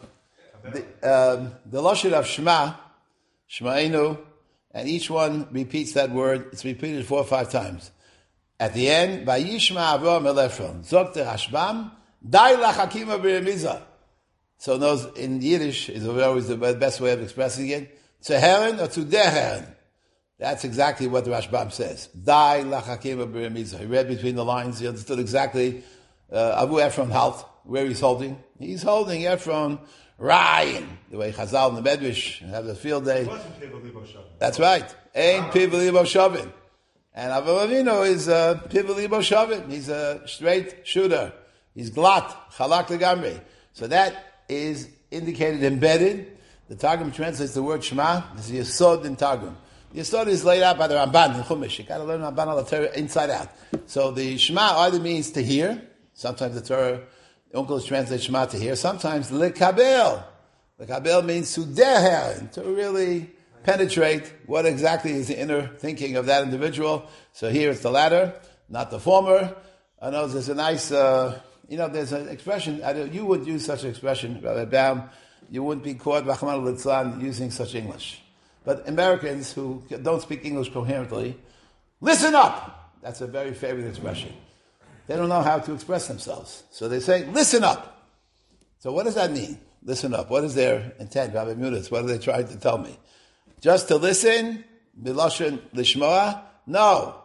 Lashon of Shema, Shema'enu, and each one repeats that word. It's repeated 4 or 5 times. At the end, Vayishma Avram El Ephron, Zokter Hashbam, Dai Lachakima B'Remiza. So those in Yiddish is always the best way of expressing it. To Herren or to der Herren. That's exactly what the Rashbam says. Dai Lachakima B'Remiza. He read between the lines. He understood exactly Abu Ephron halt, where he's holding. He's holding Ephron Ryan, the way Chazal and the Medrash have the field day. It wasn't pivli b'shavin. That's right. Ain't pivli b'shavin. And Avram Avinu is pivli b'shavin. He's a straight shooter. He's glat, chalak legamri. So that is indicated, embedded. The Targum translates the word Shema. This is Yesod in Targum. The Yesod is laid out by the Ramban in Chumash. You got to learn Ramban al Torah inside out. So the Shema either means to hear. Sometimes the Torah, the Onkelos translates Shema to hear. Sometimes lekabel. Lekabel means to deher, to really penetrate what exactly is the inner thinking of that individual. So here it's the latter, not the former. I know there's a nice, there's an expression, you would use such an expression, Rabbi Baum, you wouldn't be caught, Rahman al-Litzlan, using such English. But Americans who don't speak English coherently, listen up! That's a very favorite expression. They don't know how to express themselves. So they say, listen up! So what does that mean? Listen up. What is their intent, Rabbi Munitz? What are they trying to tell me? Just to listen? Biloshen lishmoa? No.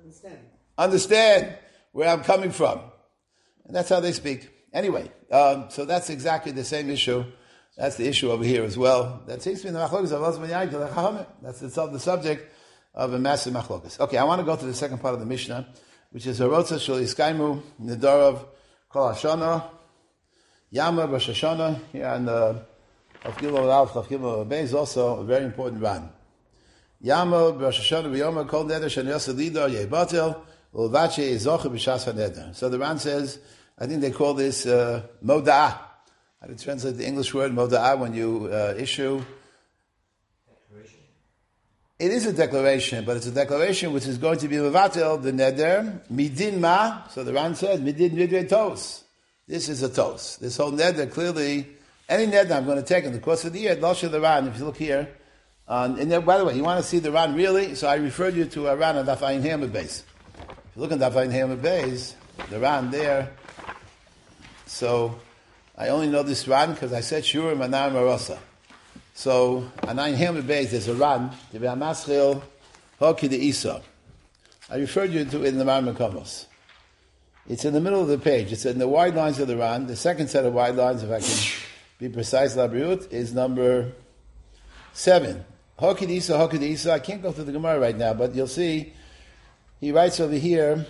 Understand where I'm coming from. And that's how they speak. Anyway, so that's exactly the same issue. That's the issue over here as well. That seems to be the machlokas of Elazar ben Yaakov Chachamim. That's itself the subject of a massive machlokas. Okay, I want to go to the second part of the Mishnah, which is Harotza Shel Yiskaimu Nidarav Kol Hashana Yama Rosh Hashanah. Here on the Chafgilo Rav Chafgilo Beis, also a very important ran. Yama Rosh Hashanah V'Yoma Kol Neder Shen Yosef Lidar Yebatel Ulvache Zoche B'Shas HaNeder. So the ran says, I think they call this Moda'ah. How to translate the English word Moda'ah when you issue? Declaration. It is a declaration, but it's a declaration which is going to be Mevatel, the Neder, Midin Ma. So the ran says, Midin Midre Tos. this is a toast. This whole neder clearly, any neder I'm going to take in the course of the year, Losh the Ran, if you look here, and then, by the way, you want to see the Ran really, so I referred you to a Ran on Daf Ayin Hamid Beis. If you look at Daf Ayin Hamid Beis, the Ran there, so I only know this Ran because I said Shurim Anar Marosa. So, on Ayin Hamid Beis, there's a Ran, the Maschil, Hoki de Isa. I referred you to it in the Mar Mekomos. It's in the middle of the page. It's in the wide lines of the Ran. The second set of wide lines, if I can be precise, Labriut, is number 7. Hoki de Isa. I can't go through the Gemara right now, but you'll see, he writes over here,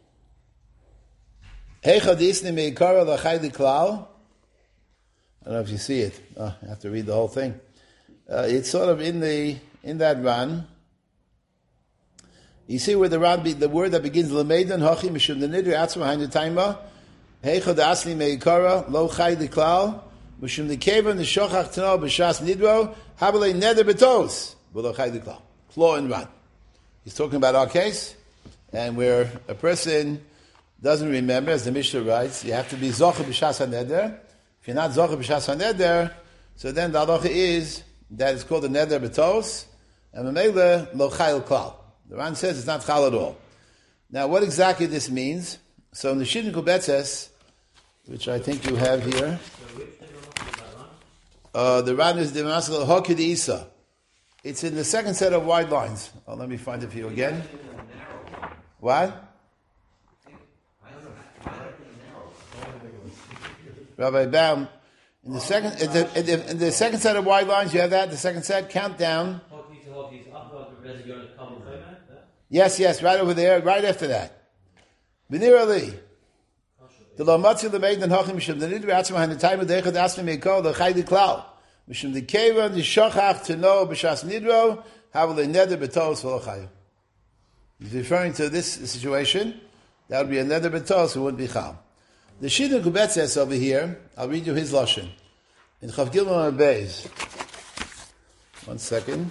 Heicha disni meikara lachai liklal. I don't know if you see it. I have to read the whole thing. It's sort of in that Ran. You see where the Ran, the word that begins Lameidan Hachi Mishum the Nidri Atzma Hainu Taima Heicha Dasni Meikara Lo Chai Liklal Mishum the Kevan the Shochach Tano B'Shas Nidro Habalei Neder Betos Lo Chai Liklal. Flaw in Ran. He's talking about our case, and where a person doesn't remember, as the Mishnah writes, you have to be Zocher B'Shas HaNeder. If you're not Zocher B'Shas HaNeder, so then the halacha is that it's called a Neder Betos, and Mamela Lo Chai Liklal. The Ran says it's not chal at all. Now, what exactly this means? So in the Shidduch Kubetzes, which I think you have here, the Ran is the Maskal Hokid Isa. It's in the second set of wide lines. Oh, let me find it for you again. What? Rabbi Baum, in the second set of wide lines, you have that. The second set, count down. Yes, right over there, right after that. B'nir Ali. The Lomatzi L'meid and Hachim Mishum the Nidri Atzma Han the time of the Echad Asmi Meikol the Chai Klal Mishum the Keva the Shochach to know B'Shas Nidro Havel Neder B'Tos V'Lochayu. He's referring to this situation. That would be a Neder B'Tos who wouldn't be Chal. The Shidduch Kubetzes over here, I'll read you his Lashon. In Chav Gilman Beis. 1 second.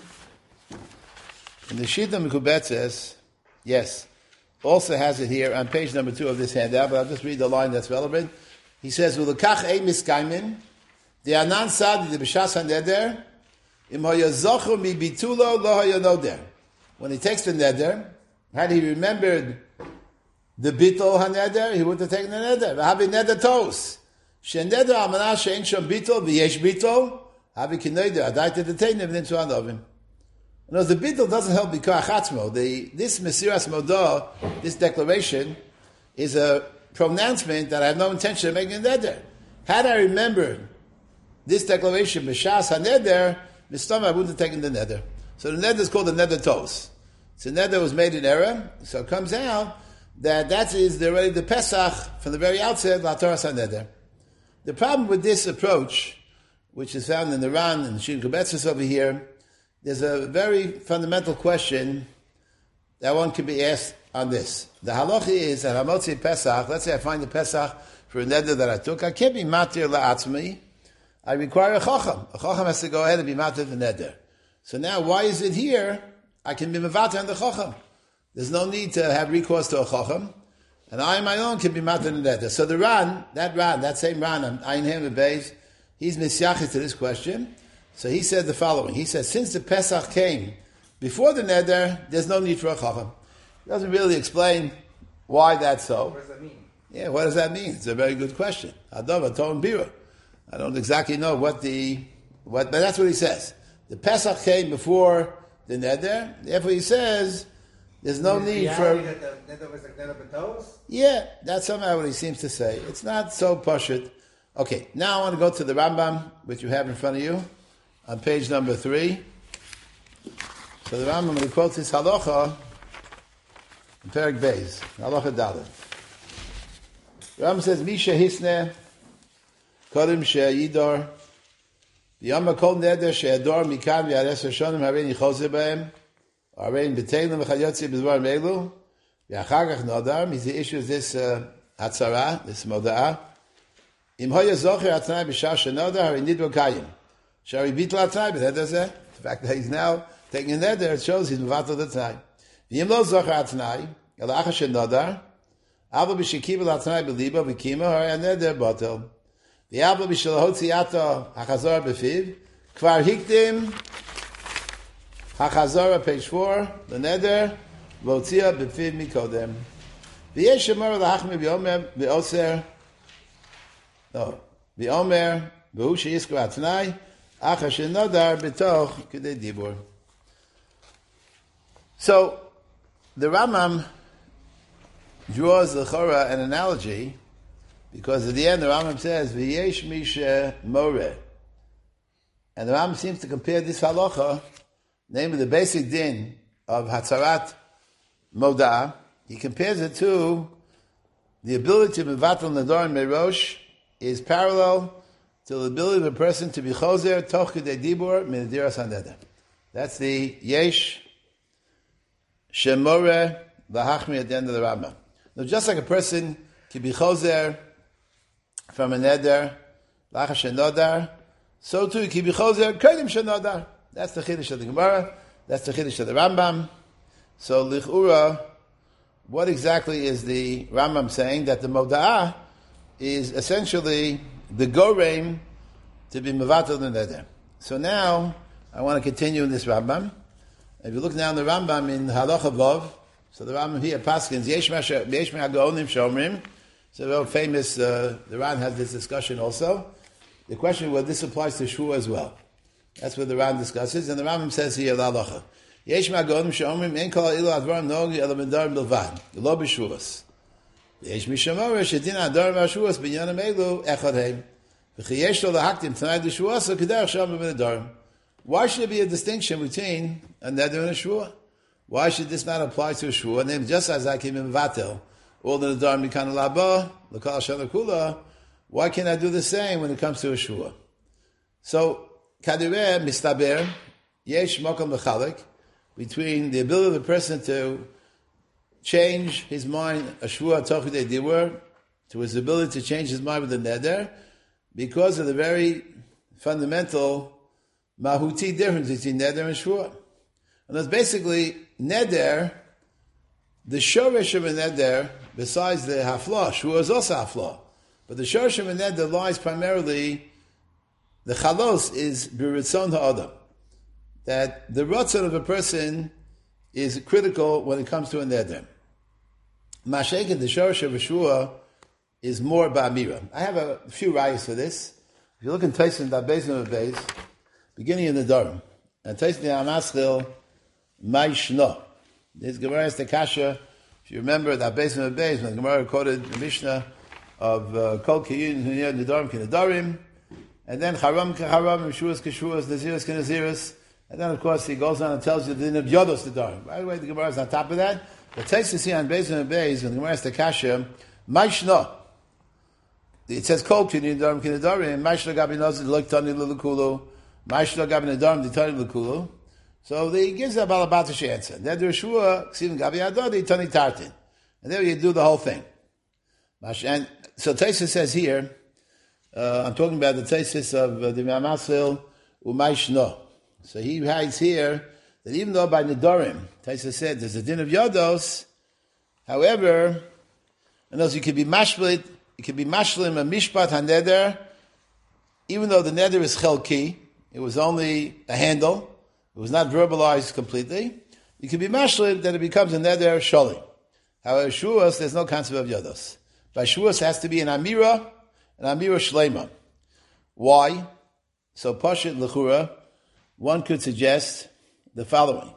In the Shidduch Kubetzes, yes, also has it here on page number 2 of this handout, but I'll just read the line that's relevant. He says, "Ulekach ei miskaimin, the anan sadi the b'shas haneder, im hayazochu mi bitulo lo hayanoder." When he takes the neder, had he remembered the bitol haneder, he would have taken the neder. V'habi neder tos. Sheneder amana she'en shom bitol v'yesh bitol, habi kineder adayte deteinim v'nintu anovim. No, the bittul doesn't help b'koach atzmo. This Mesiras Modah, this declaration, is a pronouncement that I have no intention of making a neder. Had I remembered this declaration, b'shas haneder, mistam I wouldn't have taken the neder. So the neder is called the neder tos. So the neder was made in error. So it comes out that is already the Pesach from the very outset, la Torah haneder. The problem with this approach, which is found in the Ran and the Shidduch Kubetzes over here, there's a very fundamental question that one can be asked on this. The halacha is that Hamotzi Pesach, let's say I find the Pesach for a neder that I took, I can't be matir la'atzmi, I require a chacham. A chacham has to go ahead and be matir the neder. So now, why is it here? I can be mevater on the chacham. There's no need to have recourse to a chacham, and I on my own can be matir the neder. So the Ran, that same Ran, Ayin Hamid Beis, he's misyachid to this question. So he said the following. He said, since the Pesach came before the neder, there's no need for a chacham. He doesn't really explain why that's so. What does that mean? Yeah, what does that mean? It's a very good question. Adava Ton Bira. I don't exactly know but that's what he says. The Pesach came before the neder, therefore he says there's no need for... That the neder was like neder b'tos? Yeah, that's somehow what he seems to say. It's not so pashut. Okay, now I want to go to the Rambam, which you have in front of you, on page number 3. So the Rambam, when he quotes his halacha, in Perek Beis, halacha Dalet. The Rambam says, Misha hisne, kodim she'yidor, v'yama kol neder she'ador mikan v'yares hashonim harein yichose b'hem, harein b'teilim v'chayotzi b'dvar me'elu, v'achar kach nodar, he issues this hatzara, this moda'ah, im hoya zocher atnai b'shar she'nodar, harein nidro kayim. Shari bitla atnai, but that does that. The fact that he's now taking a neder, it shows he's mevatel the tnai. V'yim lo zocher atnai, el achar she'nodar, Ava b'shekiva l'atnai b'liba v'kima har neder batel. The Ava b'shalahotziata hachazor b'fiv kvar hikdim hachazor page 4 the neder v'otzia b'fiv mikodem. V'yesh shemar l'hachmi v'omer v'oser v'omer v'hu sheyiskru atnai achar shenodar b'toch k'dei dibur. So the Rambam draws the Chora an analogy because at the end the Rambam says v'yesh mishe more, and the Rambam seems to compare this halacha, namely the basic din of hatzarat moda. He compares it to the ability to mevatel nadar merosh is parallel to the ability of a person to be chozer toch k'dei dibur min diras haneder. That's the yesh shemore v'hachmi at the end of the Rambam. Now, just like a person can be chozer from a neder, lachar shenodar, so too he can be chozer kodim shenodar. That's the chiddush of the Gemara. That's the chiddush of the Rambam. So lichura, what exactly is the Rambam saying? That the moda'ah is essentially the goreim to be mevatel the neder. So now I want to continue in this Rambam. If you look now in the Rambam in Halacha Vav, so the Rambam here paskins yesh me'agaonim shomrim. So very famous. The Ran has this discussion also. The question whether this applies to Shua as well. That's what the Ran discusses, and the Rambam says here Halacha yesh me'agaonim shomrim ein kol ilu advarim nogi ela medarim bilvad lo b'shuas. Yesh mishamor shedin adar v'shuas binyanim elu echad heim v'chiyesh lo lahaktim tonight the shuas k'derech shomrim b'nedarim. Why should there be a distinction between a neder and a shua? Why should this not apply to a shua? And just as I came in vatel, all the nedar mikan laba, l'kal shalakula, why can't I do the same when it comes to a shua? So, kadireh mistaber, yesh makam l'chalik, between the ability of the person to change his mind, a shua toch k'dei dibur, to his ability to change his mind with the neder, because of the very fundamental mahuti difference between neder and shua. And that's basically neder, the shoresh of a neder, besides the hafla, shua is also hafla. But the shoresh of a neder lies primarily, the chalos is b'ritzon ha'adam. That the ratzon of a person is critical when it comes to a neder. Masha'ken, the shoresh of a shua, is more ba'amira. I have a few rayas for this. If you look in Taisin, that Beis Number Beis, beginning in the Durham, and Taisin Amaschil, Maishno. This Gemara is the Kasha. If you remember that Beis Number Beis, when the Gemara quoted the Mishnah of Kol Kiyun Nedarim Kinedarim, and then Haram Kaharam, Shuas Keshuas, Naziris Kenaziris, and then of course he goes on and tells you the din of Yodos Nedarim. By the way, the Gemara is on top of that. But Taisin here on Beis Number Beis, when the Gemara is the Kasha, Maishno. It says Kol Kiyun Nedarim Kinedarim, Maishno Gabi Nazir Loktani Lulukulu, Maishlo Gabi Nedarim Ditani Lukulu. So he gives a balabatish answer. Then there's Shua, Ksivim Gabi Adodi, Tani Tartin. And there you do the whole thing. And so Taisus says here, I'm talking about the Taisus of the Mamasil Umayshno. So he hides here that even though by Nedarim, Taisus said there's a din of Yodos, however, and also you could be mashlim a mishpat haneder, even though the neder is chelki, it was only a handle, it was not verbalized completely, you can be mashlim that it becomes a neder sholi. However, shuas, there's no concept of yodos. By shuas has to be an amira shlema. Why? So pashit lechura, one could suggest the following.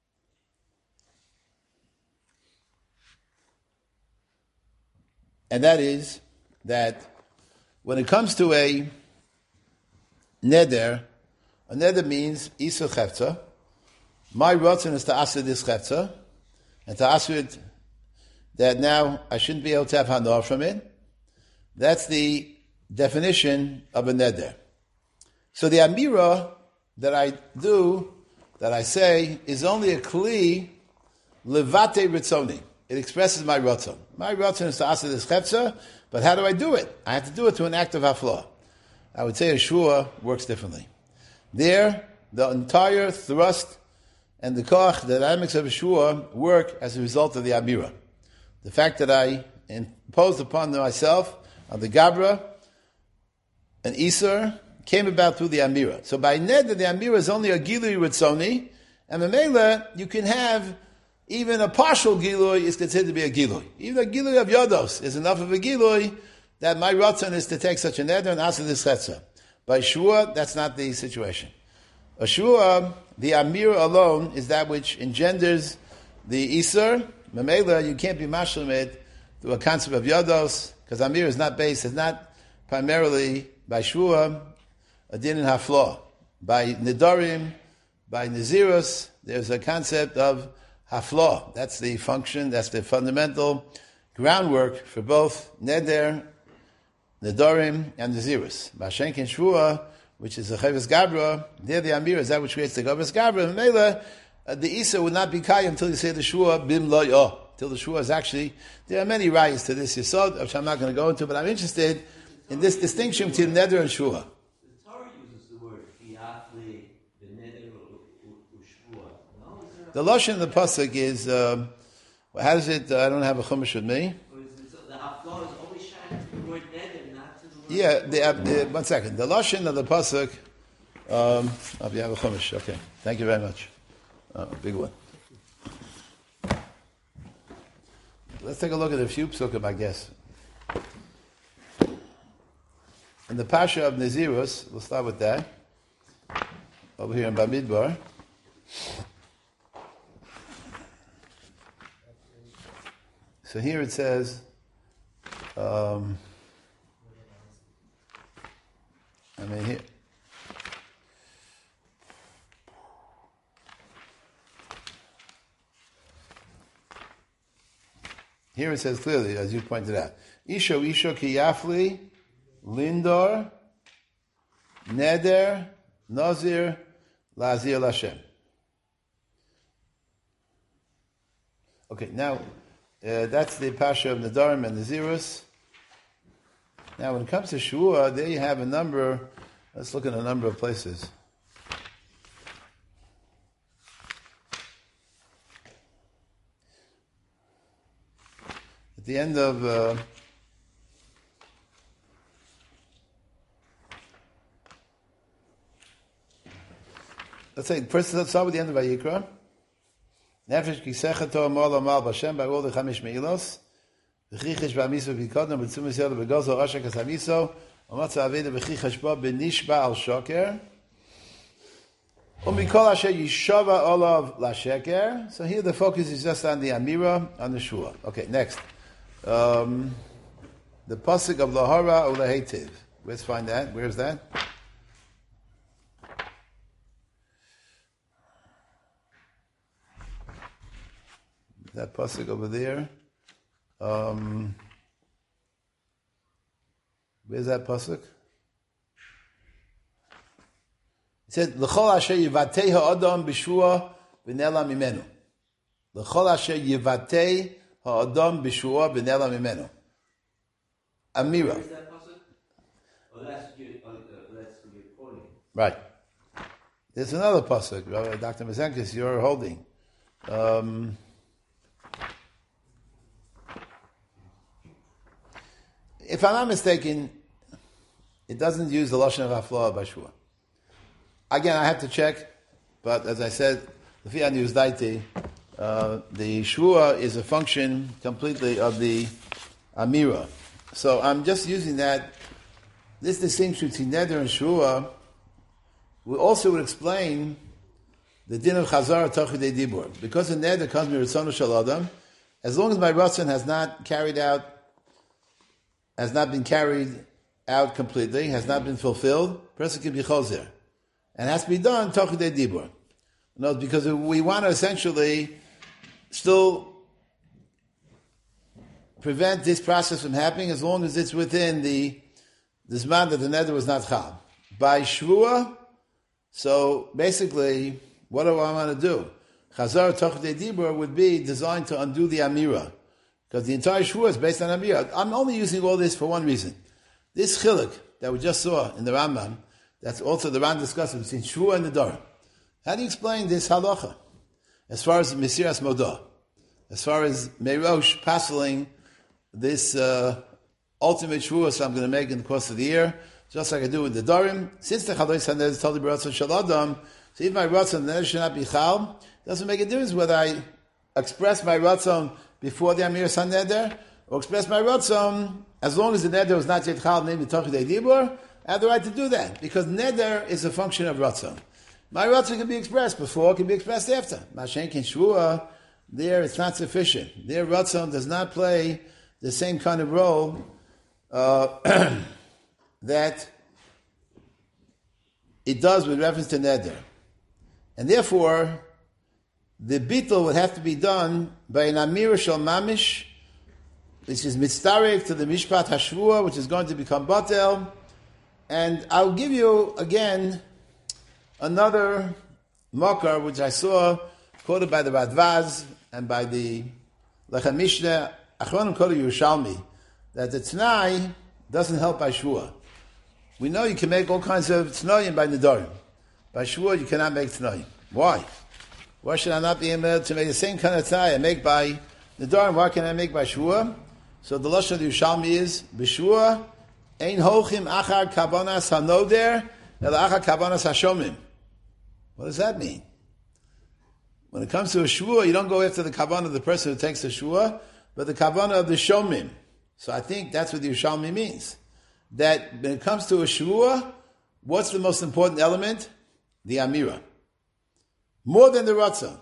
And that is that when it comes to a neder means isu chefza. My rotzen is to ask this chefza, and to ask it that now I shouldn't be able to have hanor from it. That's the definition of a neder. So the amira that I do, that I say, is only a kli levate ritzoni. It expresses my rotzen. My rotzen is to ask this chefza, but how do I do it? I have to do it to an act of hafla. I would say a shua works differently. There, the entire thrust and the koach, the dynamics of a shua, work as a result of the amira. The fact that I imposed upon myself, on the Gabra, an Isur, came about through the Amira. So by Neder, the Amira is only a Gilui Ritzoni, and Memela, you can have even a partial Gilui is considered to be a Gilui. Even a Gilui of Yodos is enough of a Gilui that my Ratzon is to take such a Neder and answer this Chetza. By Shua, that's not the situation. A Shua, the Amira alone, is that which engenders the Isur. Memela, you can't be Mashlamid through a concept of Yodos, because Amira is not based, it's not primarily by Shua, a din in hafla. By Nidarim, by Nazirus, there's a concept of hafla. That's the function, that's the fundamental groundwork for both Neder, Nidarim, and Nazirus. By Shenkin Shua, which is a Chavis Gabra, there the Amir is that which creates the Chavis Gabra, and Mela, the Isa would not be Kayim until you say the Shua Bim Lo Yo. Till the Shua is actually, there are many rayas to this Yisod, which I'm not going to go into, but I'm interested in this distinction between Neder and Shua. The lashon in the pasuk is how does it? I don't have a chumash with me. The hafla is always shining to the word neder, not to the word. Yeah, 1 second. The lashon of the pasuk. You have a chumash. Okay, thank you very much. Big one. Let's take a look at a few psukim, I guess. In the Pasha of Nazirus, we'll start with that. Over here in Bamidbar. So here it says, here it says clearly, as you pointed out, Isho Kiyafli, Lindor, Neder, Nazir, Lazir Lashem. Okay, now, that's the Pasha of Nadarim and Nazirus. Now, when it comes to Shua, there you have a number. Let's look at a number of places. At the end of let's start with the end of Vayikra. Nefesh kisechato mol amal b'Hashem by all the chamish meilos. V'chichesh b'amiso v'kodno b'tzumis yod b'gozo rashek as hamiso. Omatza aveda v'chichesh bo b'nishba al shoker. Umikol asher yishova olav lasheker. So here the focus is just on the Amira, on the Shua. Okay, next. The pasuk of Lahara Ulahetiv. Let's find that. Where's that? That pasuk over there. Where's that pasuk? It said, "L'chol asher yivatei ha'adam b'shua v'nela mimenu." L'chol asher yivatei ha'adam b'shua v'nela mimenu. Amira. Is that pasuk? Oh, that's your quoting. Right. There's another pasuk, Dr. Mazenkis, you're holding. If I'm not mistaken, it doesn't use the lashon of hafla by Shua. Again, I have to check, but as I said, the fi'an use daiti. The Shua is a function completely of the Amira. So I'm just using that. This distinction between Neder and Shua we also would explain the din of Chazar Tochidei Dibur. Because the Neder comes from Ritzonu Shel Adam, as long as my Ratzon has not been carried out completely, has not been fulfilled, person can be Chozer. And has to be done Tochidei Dibur. No, because we want to essentially still prevent this process from happening as long as it's within the Zman that the Neder was not Chal. By Shvua, so basically, what do I want to do? Chazar Tochidei Dibur would be designed to undo the Amira. Because the entire Shvua is based on Amira. I'm only using all this for one reason. This Chilik that we just saw in the Rambam, that's also the Ram discussion between Shvua and the Dor. How do you explain this halacha? As far as Mesiras Modah, as far as Meirosh passing this ultimate shvuah I'm going to make in the course of the year, just like I do with the Dorim. Since the Chalois HaNeder is totally b'ratzon shel Adam, so if my ratzon the neder should not be chal, doesn't make a difference whether I express my ratzon before the Amir HaNeder or express my ratzon as long as the neder was not yet chal, named Tochidei Dibur. I have the right to do that because neder is a function of ratzon. My ratzon can be expressed before, can be expressed after. Mashenkin shvuah, there it's not sufficient. There ratzon does not play the same kind of role that it does with reference to neder. And therefore, the bittul would have to be done by an amir shel mamish, which is mitzarek to the mishpat hashvua, which is going to become batel. And I'll give you, again, another makar, which I saw quoted by the Radvaz and by the Lechem Mishneh, Achronim Kodu Yerushalmi, that the T'nai doesn't help by shvua. We know you can make all kinds of t'noim by nedarim. By shvua, you cannot make t'noim. Why? Why should I not be able to make the same kind of t'nai I make by nedarim? Why can I make by shvua? So the lashon of the Yerushalmi is b'shvua ein hochim achar kavanas hanoder el achar kavanas hashomim. What does that mean? When it comes to a shvua, you don't go after the kavanah of the person who takes the shvua, but the kavanah of the shomim. So I think that's what the Yerushalmi means. That when it comes to a shvua, what's the most important element? The amira. More than the ratzon.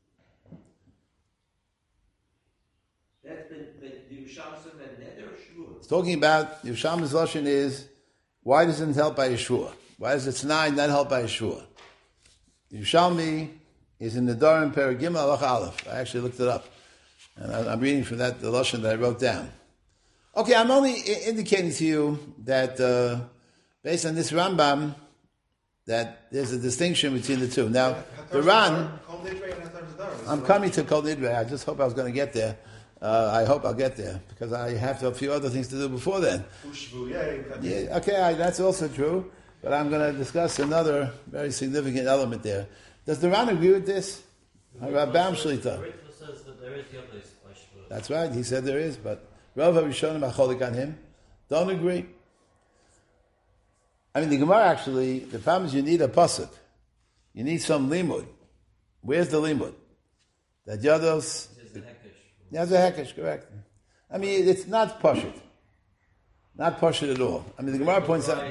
That's the Yerushalmi and neder shvua. It's talking about, the Yerushalmi's lashon is, why doesn't it help by a shvua? Why does the T'nai not help by a shvua? The Yerushalmi is in the Nedarim Perek Gimel Halacha Aleph. I actually looked it up. And I'm reading from that, the lashon that I wrote down. Okay, I'm only indicating to you that based on this Rambam, that there's a distinction between the two. Now, the Ran, I'm coming to Kol Nidrei. I just hope I was going to get there. I hope I'll get there, because I have a few other things to do before then. Yeah, okay, that's also true, but I'm going to discuss another very significant element there. Does the Ran agree with this? Rambam Shlita. Says that there is Yodlis by shvua. That's right, he said there is, but Rav HaRishonim Acholik on him don't agree. I mean, the Gemara actually, the problem is you need a pasuk. You need some limud. Where's the limud? That Yados... Yeah, it's a hekesh, correct. I mean, it's not pashut. Not pashut at all. I mean, the Gemara points out...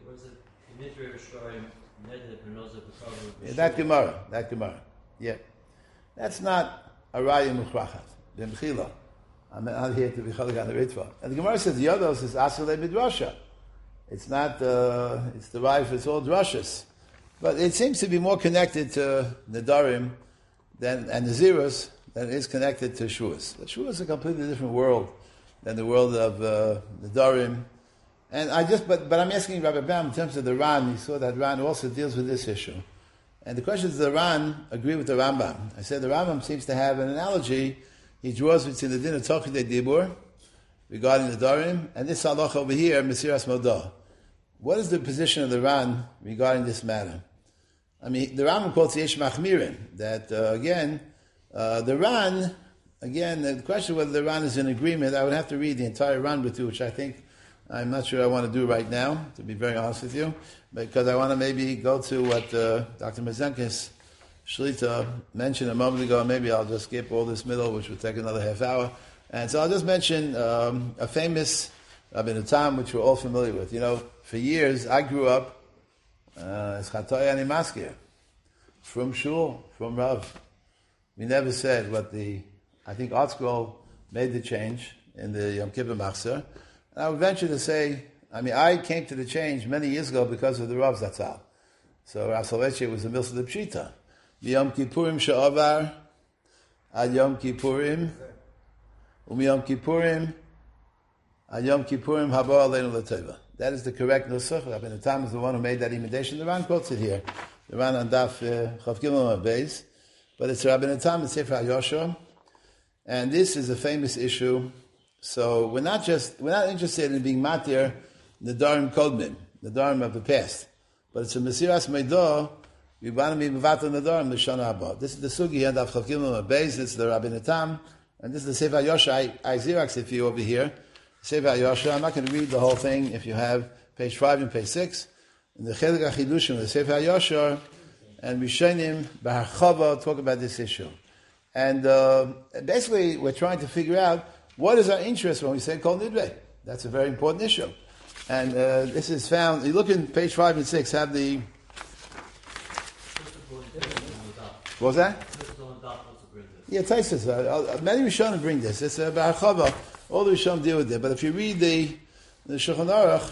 That Gemara. Yeah. That's not a raya muchrachat. B'mchila. I'm not here to be chalik on the ritva. And the Gemara says Yados is asalei midrasha. It's not, it's derived, it's all drashas. But it seems to be more connected to Nedarim and Nazirus than it is connected to Shuas. The Shuas is a completely different world than the world of Nedarim. And but I'm asking Rabbi Bam in terms of the Ran, you saw that Ran also deals with this issue. And the question is, the Ran agree with the Rambam? I said the Rambam seems to have an analogy. He draws between the din of Tochidei Dibur regarding the Darim, and this halacha over here, Mesiras Modah. What is the position of the Ran regarding this matter? I mean, the Rambam quotes Yesh Machmirin, that the Ran, again, the question whether the Ran is in agreement, I would have to read the entire Ran with you, which I'm not sure I want to do right now, to be very honest with you, because I want to maybe go to what Dr. Mazenkis Shlita mentioned a moment ago. Maybe I'll just skip all this middle, which would take another half hour. And so I'll just mention a famous Rabbeinu Tam, which we're all familiar with. You know, for years, I grew up as Chatoy Ani Maskir, from Shul, from Rav. We never said what I think Art Scroll made the change in the Yom Kippur Machzor. And I would venture to say, I came to the change many years ago because of the Rav Zatzal. So Rav Soloveitchik was the Milsa de Pshita. Yom Kippurim she'avar ad Yom Kippurim, u'miyom Kippurim ad Yom Kippurim haba aleinu l'teva. That is the correct nusach. Rabbeinu Tam is the one who made that imitation. The Ran quotes it here. The Ran on Daf Chav Gimel Beis. But it's Rabbeinu Tam in Sefer HaYoshua. And this is a famous issue. So we're not interested in being matir the Nedarim Kodmim, the Nedarim of the past. But it's a Mesiras Meidah. We want to be mevatel Nedarim l'shana haba. This is the sugi here, Daf Chav Gimel Beis. It's the Rabbeinu Tam and this is the Sefer Yosha. I Xerox it for you over here. Sefer Yosha. I'm not going to read the whole thing. If you have page 5 and page 6, in the Chelik HaChidushim, the Sefer Yosha, and Rishonim B'Harchava talk about this issue. And basically, we're trying to figure out what is our interest when we say Kol Nidre. That's a very important issue. And this is found, you look in page 5 and 6, have the... What was that? Yeah, Taisus. Many Rishonim bring this. It's a B'Harchava. All the Rishonim deal with it. But if you read the Shulchan Aruch...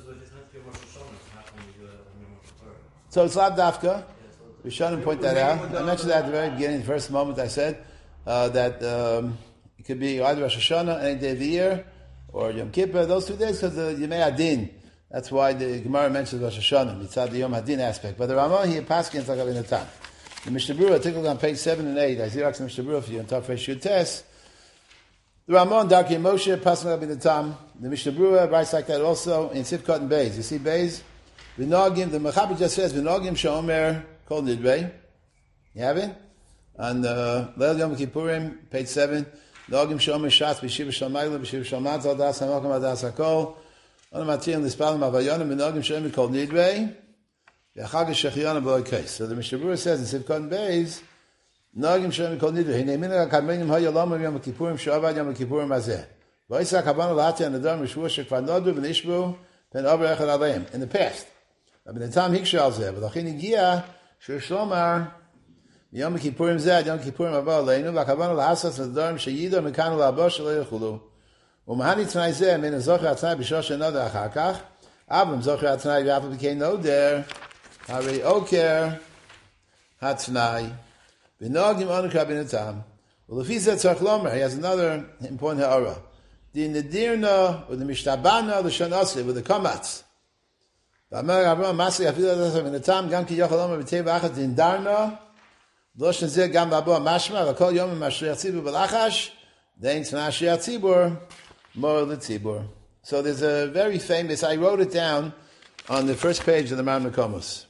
So it's Lav Dafka. Rishonim point that out. I mentioned that at the very beginning, the first moment I said that it could be either Rosh Hashanah, any day of the year, or Yom Kippur, those 2 days, because the Yemei Adin. That's why the Gemara mentions Rosh Hashanah, mitzad the Yom Adin aspect. But the Ramah here, Paskins like in the time. The Mishnah Berurah, take a look on page 7 and 8. I Xerox the Mishnah Berurah for you on top of Shut Tes. The Ramah, Darkei Moshe, Paskins in the time. The Mishnah Berurah writes like that also in Sifkot and Beis. You see Beis? V'nogim, the Mechaber just says, V'nogim Shomer Kol Nidrei. You have it? On Leil Yom Kippurim, page 7. Nogim Shomer Shatz, B'shiv Shalmayla, B'shiv Shalmatz, Al Das HaMokam, Al Das HaKol. Ono Matir, L'Spalim, Avayonim, V'nogim Shomer Kol Nidrei. V'achag Shechiyonim B'loi Kais. So the Mishnah Berurah says in Sivkot and Beis, Nogim Shomer Kol Nidrei. Hinei Minag HaKadmenim Hoyolom Yom Kippurim, Shoavad Yom Kippurim Azeh. V'oisa HaKabanu L'Hati Anadam, Rishvu Shekvar Nodu, V'nishbu, Pen Ober Echad Aleim. In the past. In the time Hikshal Zeh, V'lachin Igia, Shur Shlomar, Yom Kippurim Zeh, Yom Kippurim Abba Aleinu, V'akabanu L'Hasas L'Darim Sheyida, Mekanu L'Abba Shelo Yechulu. U'mahani T'nai Zeh, Min Zocher Atnai B'Shosh Enoda Achakach, Abram Zocher Atnai V'Afa B'Kei Noder, Harei Oker, Hatnai, V'nogim Onukra B'Netam. U'lefi Zeh Tzarch Lomer, he has another important ha'ara. The Nedirna, or the Mishtabana, the Shonasi, with the Kamatz. ואמר אברהם מסי אפילו לדעת מן הטעם גם כי יוכל לומר בטבע אחת דינדרנו לא שזה גם באבו המשמע וכל יום ממשרי הציבור בלחש דין צנשרי הציבור מור לציבור. So there's a very famous, I wrote it down on the first page of the Mar Mekomos.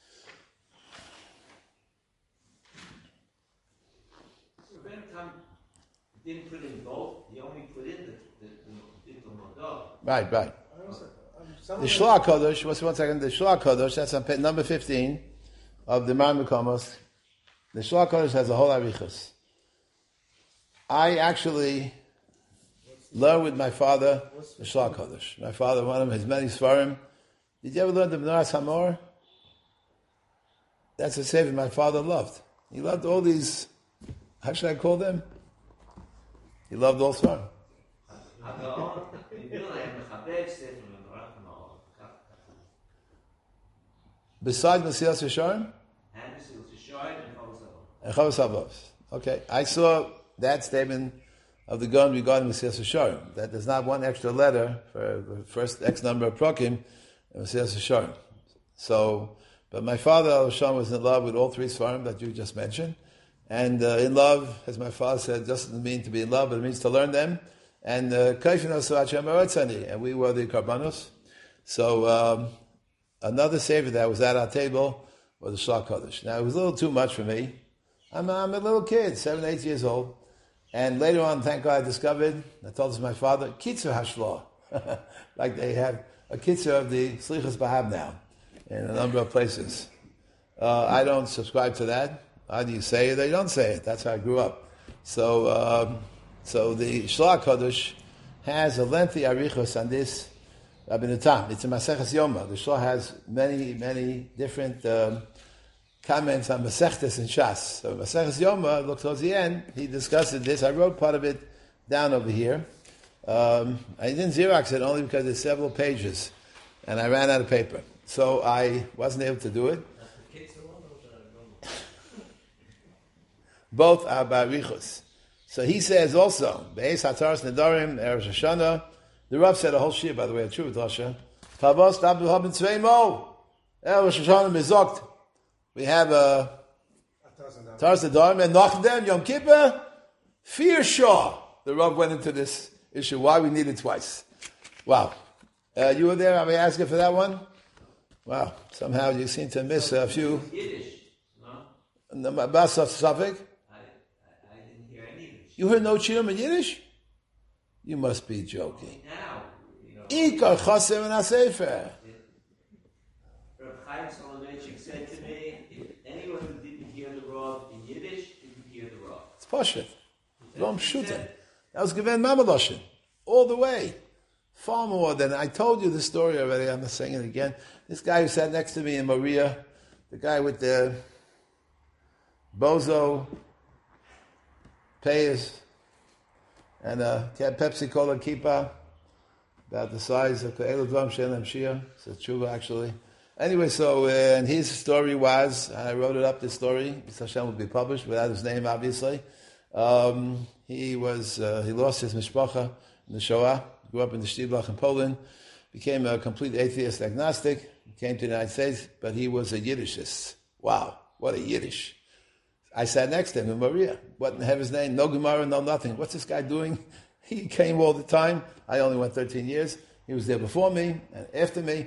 So Bentham didn't put in both, he only put in the Modal. Right. The Shloah Kodesh, one second, the Shloah Kodesh, that's on page number 15 of the Mar Mekomos. The Shloah Kodesh has a whole arichos. I actually learned with my father the Shloah Kodesh. My father, one of his many svarim. Did you ever learn the Menorah Hamor? That's a sefer my father loved. He loved all these, how should I call them? He loved all svarim. Besides Mesilas Yesharim? And Mesilas Yesharim and Chavos Avos. Okay, I saw that statement of the Gaon regarding Mesilas Yesharim, that there's not one extra letter for the first X number of Prokim in Mesilas Yesharim. So, but my father, Al-Sham, was in love with all 3 Svarim that you just mentioned. And in love, as my father said, doesn't mean to be in love, but it means to learn them. And and we were the Karbanos. So, another sefer that was at our table was the Shloah Kodesh. Now, it was a little too much for me. I'm a little kid, 7, 8 years old. And later on, thank God, I discovered, I told this to my father, Kitzur HaShloah. Like they have a Kitzur of the Slichas Bahab now, in a number of places. I don't subscribe to that. Either you say it or you don't say it. That's how I grew up. So the Shloah Kodesh has a lengthy arichos on this. It's a Maseches Yoma. The Shloah has many different comments on Masechtes and Shas. So Maseches Yoma, look towards the end, he discusses this. I wrote part of it down over here. I didn't Xerox it only because there's several pages, and I ran out of paper. So I wasn't able to do it. Both are barichos. So he says also, Be'ez Hataras Nedarim, Erev Shoshana. The Rav said a whole shir, by the way, a true Tosha. Favos Tabdu Haben Tzveimo. Erev Shoshana Mizokt. We have a Hataras Nedarim and Nachdem Yom Kippur. Fear Shah. The Rav went into this issue. Why we need it twice. Wow. You were there? I may ask you for that one? Wow. Somehow you seem to miss a few. Yiddish, no? Basaf Suffolk? I didn't hear any Yiddish. You heard no Shiurim in Yiddish? You must be joking. Now, Ikar Chosem and HaSefer. Rav Chaim Soloveitchik said to me, if anyone who didn't hear the Rav in Yiddish didn't hear the Rav. It's Pashut. Don't shoot him. That was given Mamaloshin. All the way. Far more than, I told you the story already, I'm not saying it again. This guy who sat next to me in Maria, the guy with the bozo payers and Pepsi Cola Kippah, about the size of Ke'elu Dvam Shem Shia. It's Tshuva actually. Anyway, so, and his story was, and I wrote it up, this story, Hashem will be published without his name, obviously. He lost his mishpacha in the Shoah, grew up in the Shtiblach in Poland, became a complete atheist agnostic, came to the United States, but he was a Yiddishist. Wow, what a Yiddish. I sat next to him in Maria. What in heaven's name? No Gemara, no nothing. What's this guy doing? He came all the time. I only went 13 years. He was there before me and after me.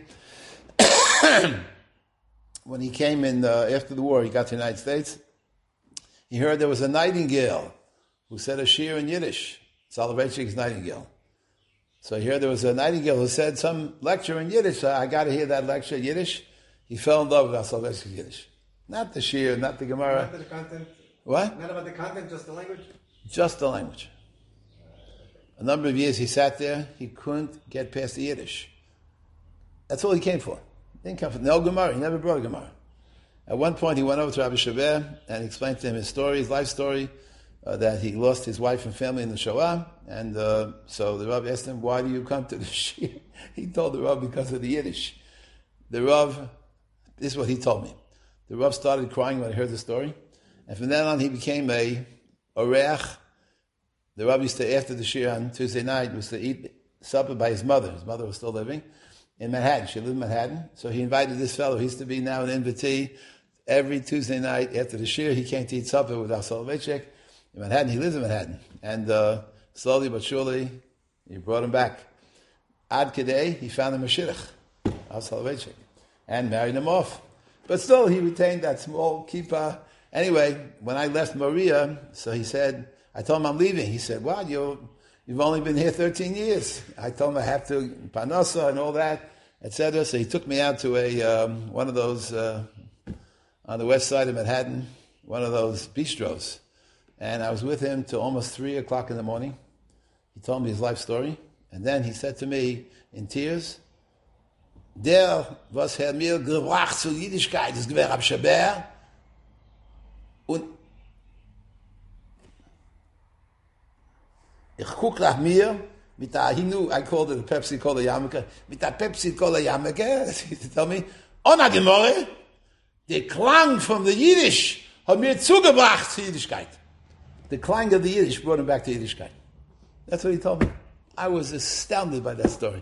When he came in after the war, he got to the United States. He heard there was a nightingale who said a shir in Yiddish. Soloveitchik's nightingale. So he heard there was a nightingale who said some lecture in Yiddish. So I got to hear that lecture in Yiddish. He fell in love with Soloveitchik's Yiddish. Not the shir, not the Gemara. Not the content. What? Not about the content, just the language. Just the language. A number of years he sat there. He couldn't get past the Yiddish. That's all he came for. He didn't come for no Gemara. He never brought a Gemara. At one point, he went over to Rabbi Shaber and explained to him his story, his life story, that he lost his wife and family in the Shoah. And so the Rav asked him, why do you come to the Shir? He told the Rav, because of the Yiddish. The Rav, this is what he told me. The Rav started crying when he heard the story. And from then on, he became a oreach. The Rav used to, after the Shir on Tuesday night, was to eat supper by his mother. His mother was still living in Manhattan. She lived in Manhattan. So he invited this fellow. He used to be now an invitee. Every Tuesday night after the Shir, he came to eat supper with Al Soloveitchik in Manhattan. He lives in Manhattan. And slowly but surely, he brought him back. Ad Kedei, he found him a shidduch, Al Soloveitchik, and married him off. But still, he retained that small kippah. Anyway, when I left Maria, so he said, I told him I'm leaving. He said, wow, you've only been here 13 years. I told him I have to, Panosa and all that, etc. So he took me out to a one of those, on the west side of Manhattan, one of those bistros. And I was with him till almost 3 o'clock in the morning. He told me his life story. And then he said to me in tears, Der, was mir gebracht zur Jüdischkeit, ist gewesen Rab Shaber. Und ich guck nach mir, mit der Hinu, I called it a Pepsi Cola Yarmulke, mit der Pepsi Cola Yarmulke, he told me, Ona Gemore, der Klang from the Yiddish hat mir zugebracht zur Jüdischkeit. The Klang of the Yiddish brought him back to Yiddishkeit. That's what he told me. I was astounded by that story.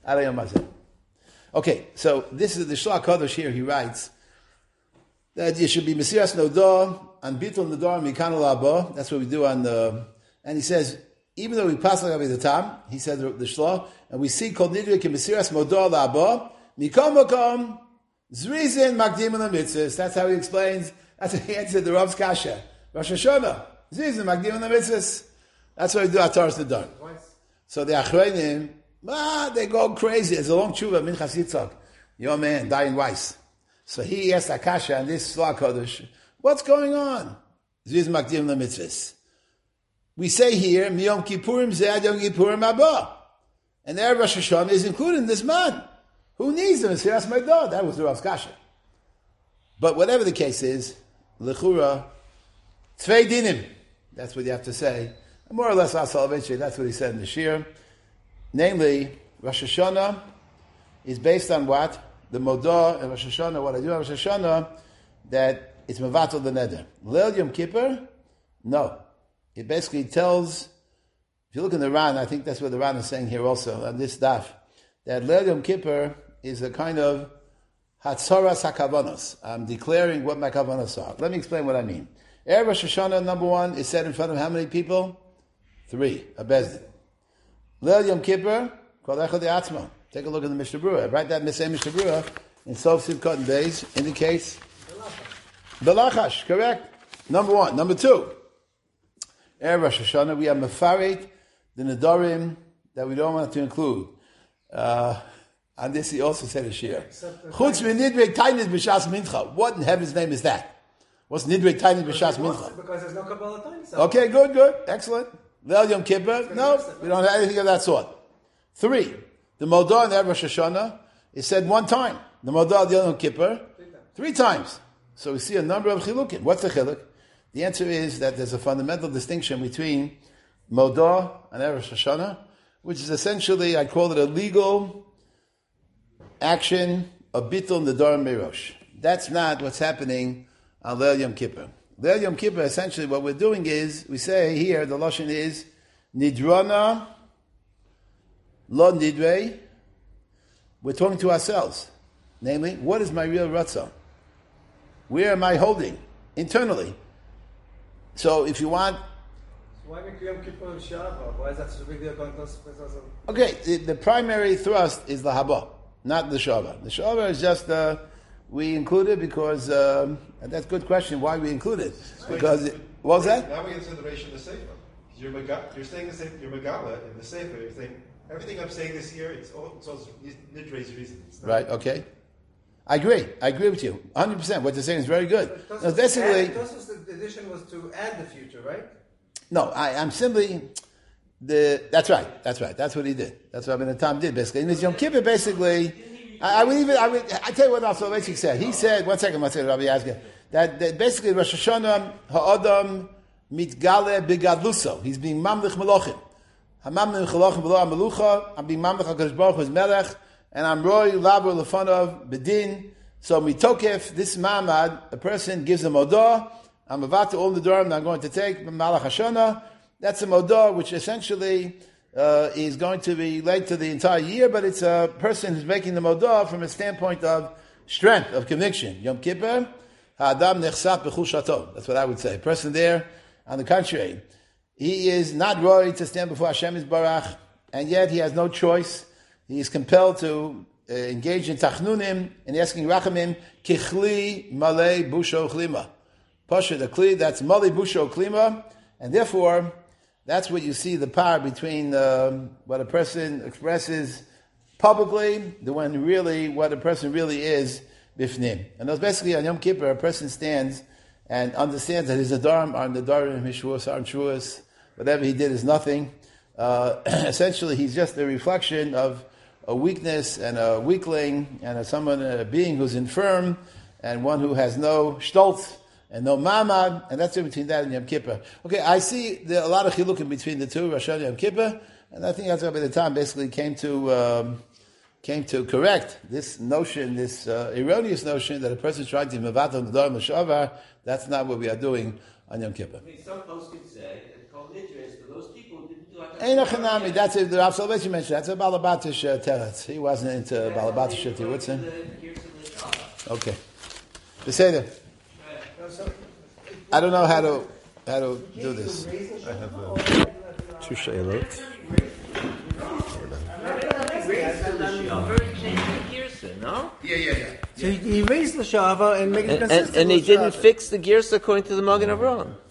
Okay, so this is the Shlach Kodesh here. He writes that you should be Mesiras Nodar and Bitul Nodar Mikanu Laba. That's what we do on the. And he says, even though we pass like the time, he said the Shlach, and we see Kol Nidrik and Mesiras Nodar Laba Mikom Makom Zrizin Makdim and Mitzvahs. That's how he explains. That's how he answered the Rav's Kasha. Rosh Hashanah Zrizin Makdim and Mitzvahs. That's what we do at Taras Nodar. So the Achreinim, they go crazy. It's a long tshuva, Minchas Yitzchak. Your man, Dayan Weiss. So he asked Akasha and this Shlach Kodesh, what's going on? Zviz Makdim LeMitzvahs. We say here, Miyom Kippurim Zeh Yom Kippurim Abba. And Erev Rosh Hashanah is included in this month. Who needs them? Mesiras Nodar. That was the Rav's Kasha. But whatever the case is, Lechura, Tvei Dinim. That's what you have to say. More or less, that's what he said in the Shir. Namely, Rosh Hashanah is based on what? The Modah and Rosh Hashanah, what I do on Rosh Hashanah, that it's Mevatel the Neder. Leil Yom Kippur? No. It basically tells, if you look in the Ran, I think that's what the Ran is saying here also, on this daf, that Leil Yom Kippur is a kind of Hatzoras HaKavanos. I'm declaring what my Kavanos are. Let me explain what I mean. Erev Rosh Hashanah, number one, is said in front of how many people? 3, a Bezdin. Leil Yom Kippur, Kol Echad De'atzmo. Take a look at the Mishnah Berurah. Write that same Mishnah Berurah in Sof Simchat and Beis indicates Belachash, correct? Number one. Number two, Erev Rosh Hashanah, we have mefaret the nedarim that we don't want to include. And this he also said a shir. Chutz v'nidrei tainid b'shas mincha. What in heaven's name is that? What's nidrei tainid b'shas mincha? Because there's no Kabbalah Tainis. Okay, good, excellent. Leil Yom Kippur, no, we don't have anything of that sort. 3, the Modah in Erev Rosh Hashanah is said one time. The Modah Yom Kippur, 3 times. So we see a number of chilukim. What's the chiluk? The answer is that there's a fundamental distinction between Modah and Erev Rosh Hashanah, which is essentially, I call it a legal action of Bittul Nedarim Meirosh. That's not what's happening on Leil Yom Kippur. Leil Yom Kippur, essentially what we're doing is, we say here, the Lashon is, Nidrana Lo Nidrei. We're talking to ourselves. Namely, what is my real Ratzon? Where am I holding? Internally. So if you want... Why make Yom Kippur and Shabbat? Why is that such a big deal? Okay, the primary thrust is the Haba, not the Shabbat. The Shabbat is just... we include it because, and that's a good question, why we include it. Because, what was that? Now we answer the Reish in the Sefer. You're saying the Sefer, you're Megala in the Sefer, you're saying, everything I'm saying this year, it's all Nidrei's reason. Right, okay. I agree with you, 100%. What you're saying is very good. No, basically... The addition was to add the future, right? No, I'm simply... That's right. That's what he did. That's what Ibn Tam did, basically. In Yom Kippur, basically... I tell you what also Leitzik said. He said, one second, Rabbi Yazga, that basically Rosh Hashanah, ha'adam mitgale begadluso. He's being mamlich melochim. Ha'mamlich melochim below ha'melucha. I'm being mamlich HaKadosh Baruch Hu as melech. And I'm roi labor lefanov bedin. So mitokef, this mamad, a person gives a modah. I'm about to all the dorm that I'm going to take, Malach Hashanah. That's a modah, which essentially... is going to be late to the entire year, but it's a person who's making the modah from a standpoint of strength, of conviction. Yom Kippur, ha'adam nechsaf b'chushato. That's what I would say. A person there, on the contrary, he is not ready to stand before Hashem Yisbarach, and yet he has no choice. He is compelled to engage in tachnunim and asking rachamim, kichli malei busho klima. Pasha the kli, that's malei busho klima, and therefore, that's what you see the power between what a person expresses publicly, what a person really is bifnim. And that's basically on Yom Kippur, a person stands and understands that his adarim are nadarim, his shuas are shuas. Whatever he did is nothing. Essentially, he's just a reflection of a weakness and a weakling and a being who's infirm and one who has no stolz and no mamad, and that's in between that and Yom Kippur. Okay, I see a lot of chilukim between the two, Rosh Hashanah and Yom Kippur, and I think that's what by the time basically came to correct this notion, this erroneous notion that a person trying to mevatel the Dharma Shavar. That's not what we are doing on Yom Kippur. I mean, some folks could say it's called Nidres, but those people didn't do like Einachanami, that's it. The Rav Soloveitchik mentioned that's a Balabatish teretz. He wasn't into Balabatish Tirutzin. Okay, Beseder. I don't know how to do this. I have 2 shayalot. No? Yeah. So he raised the Shava and made it consistent. And he didn't fix the Girsa according to the Magen Avraham.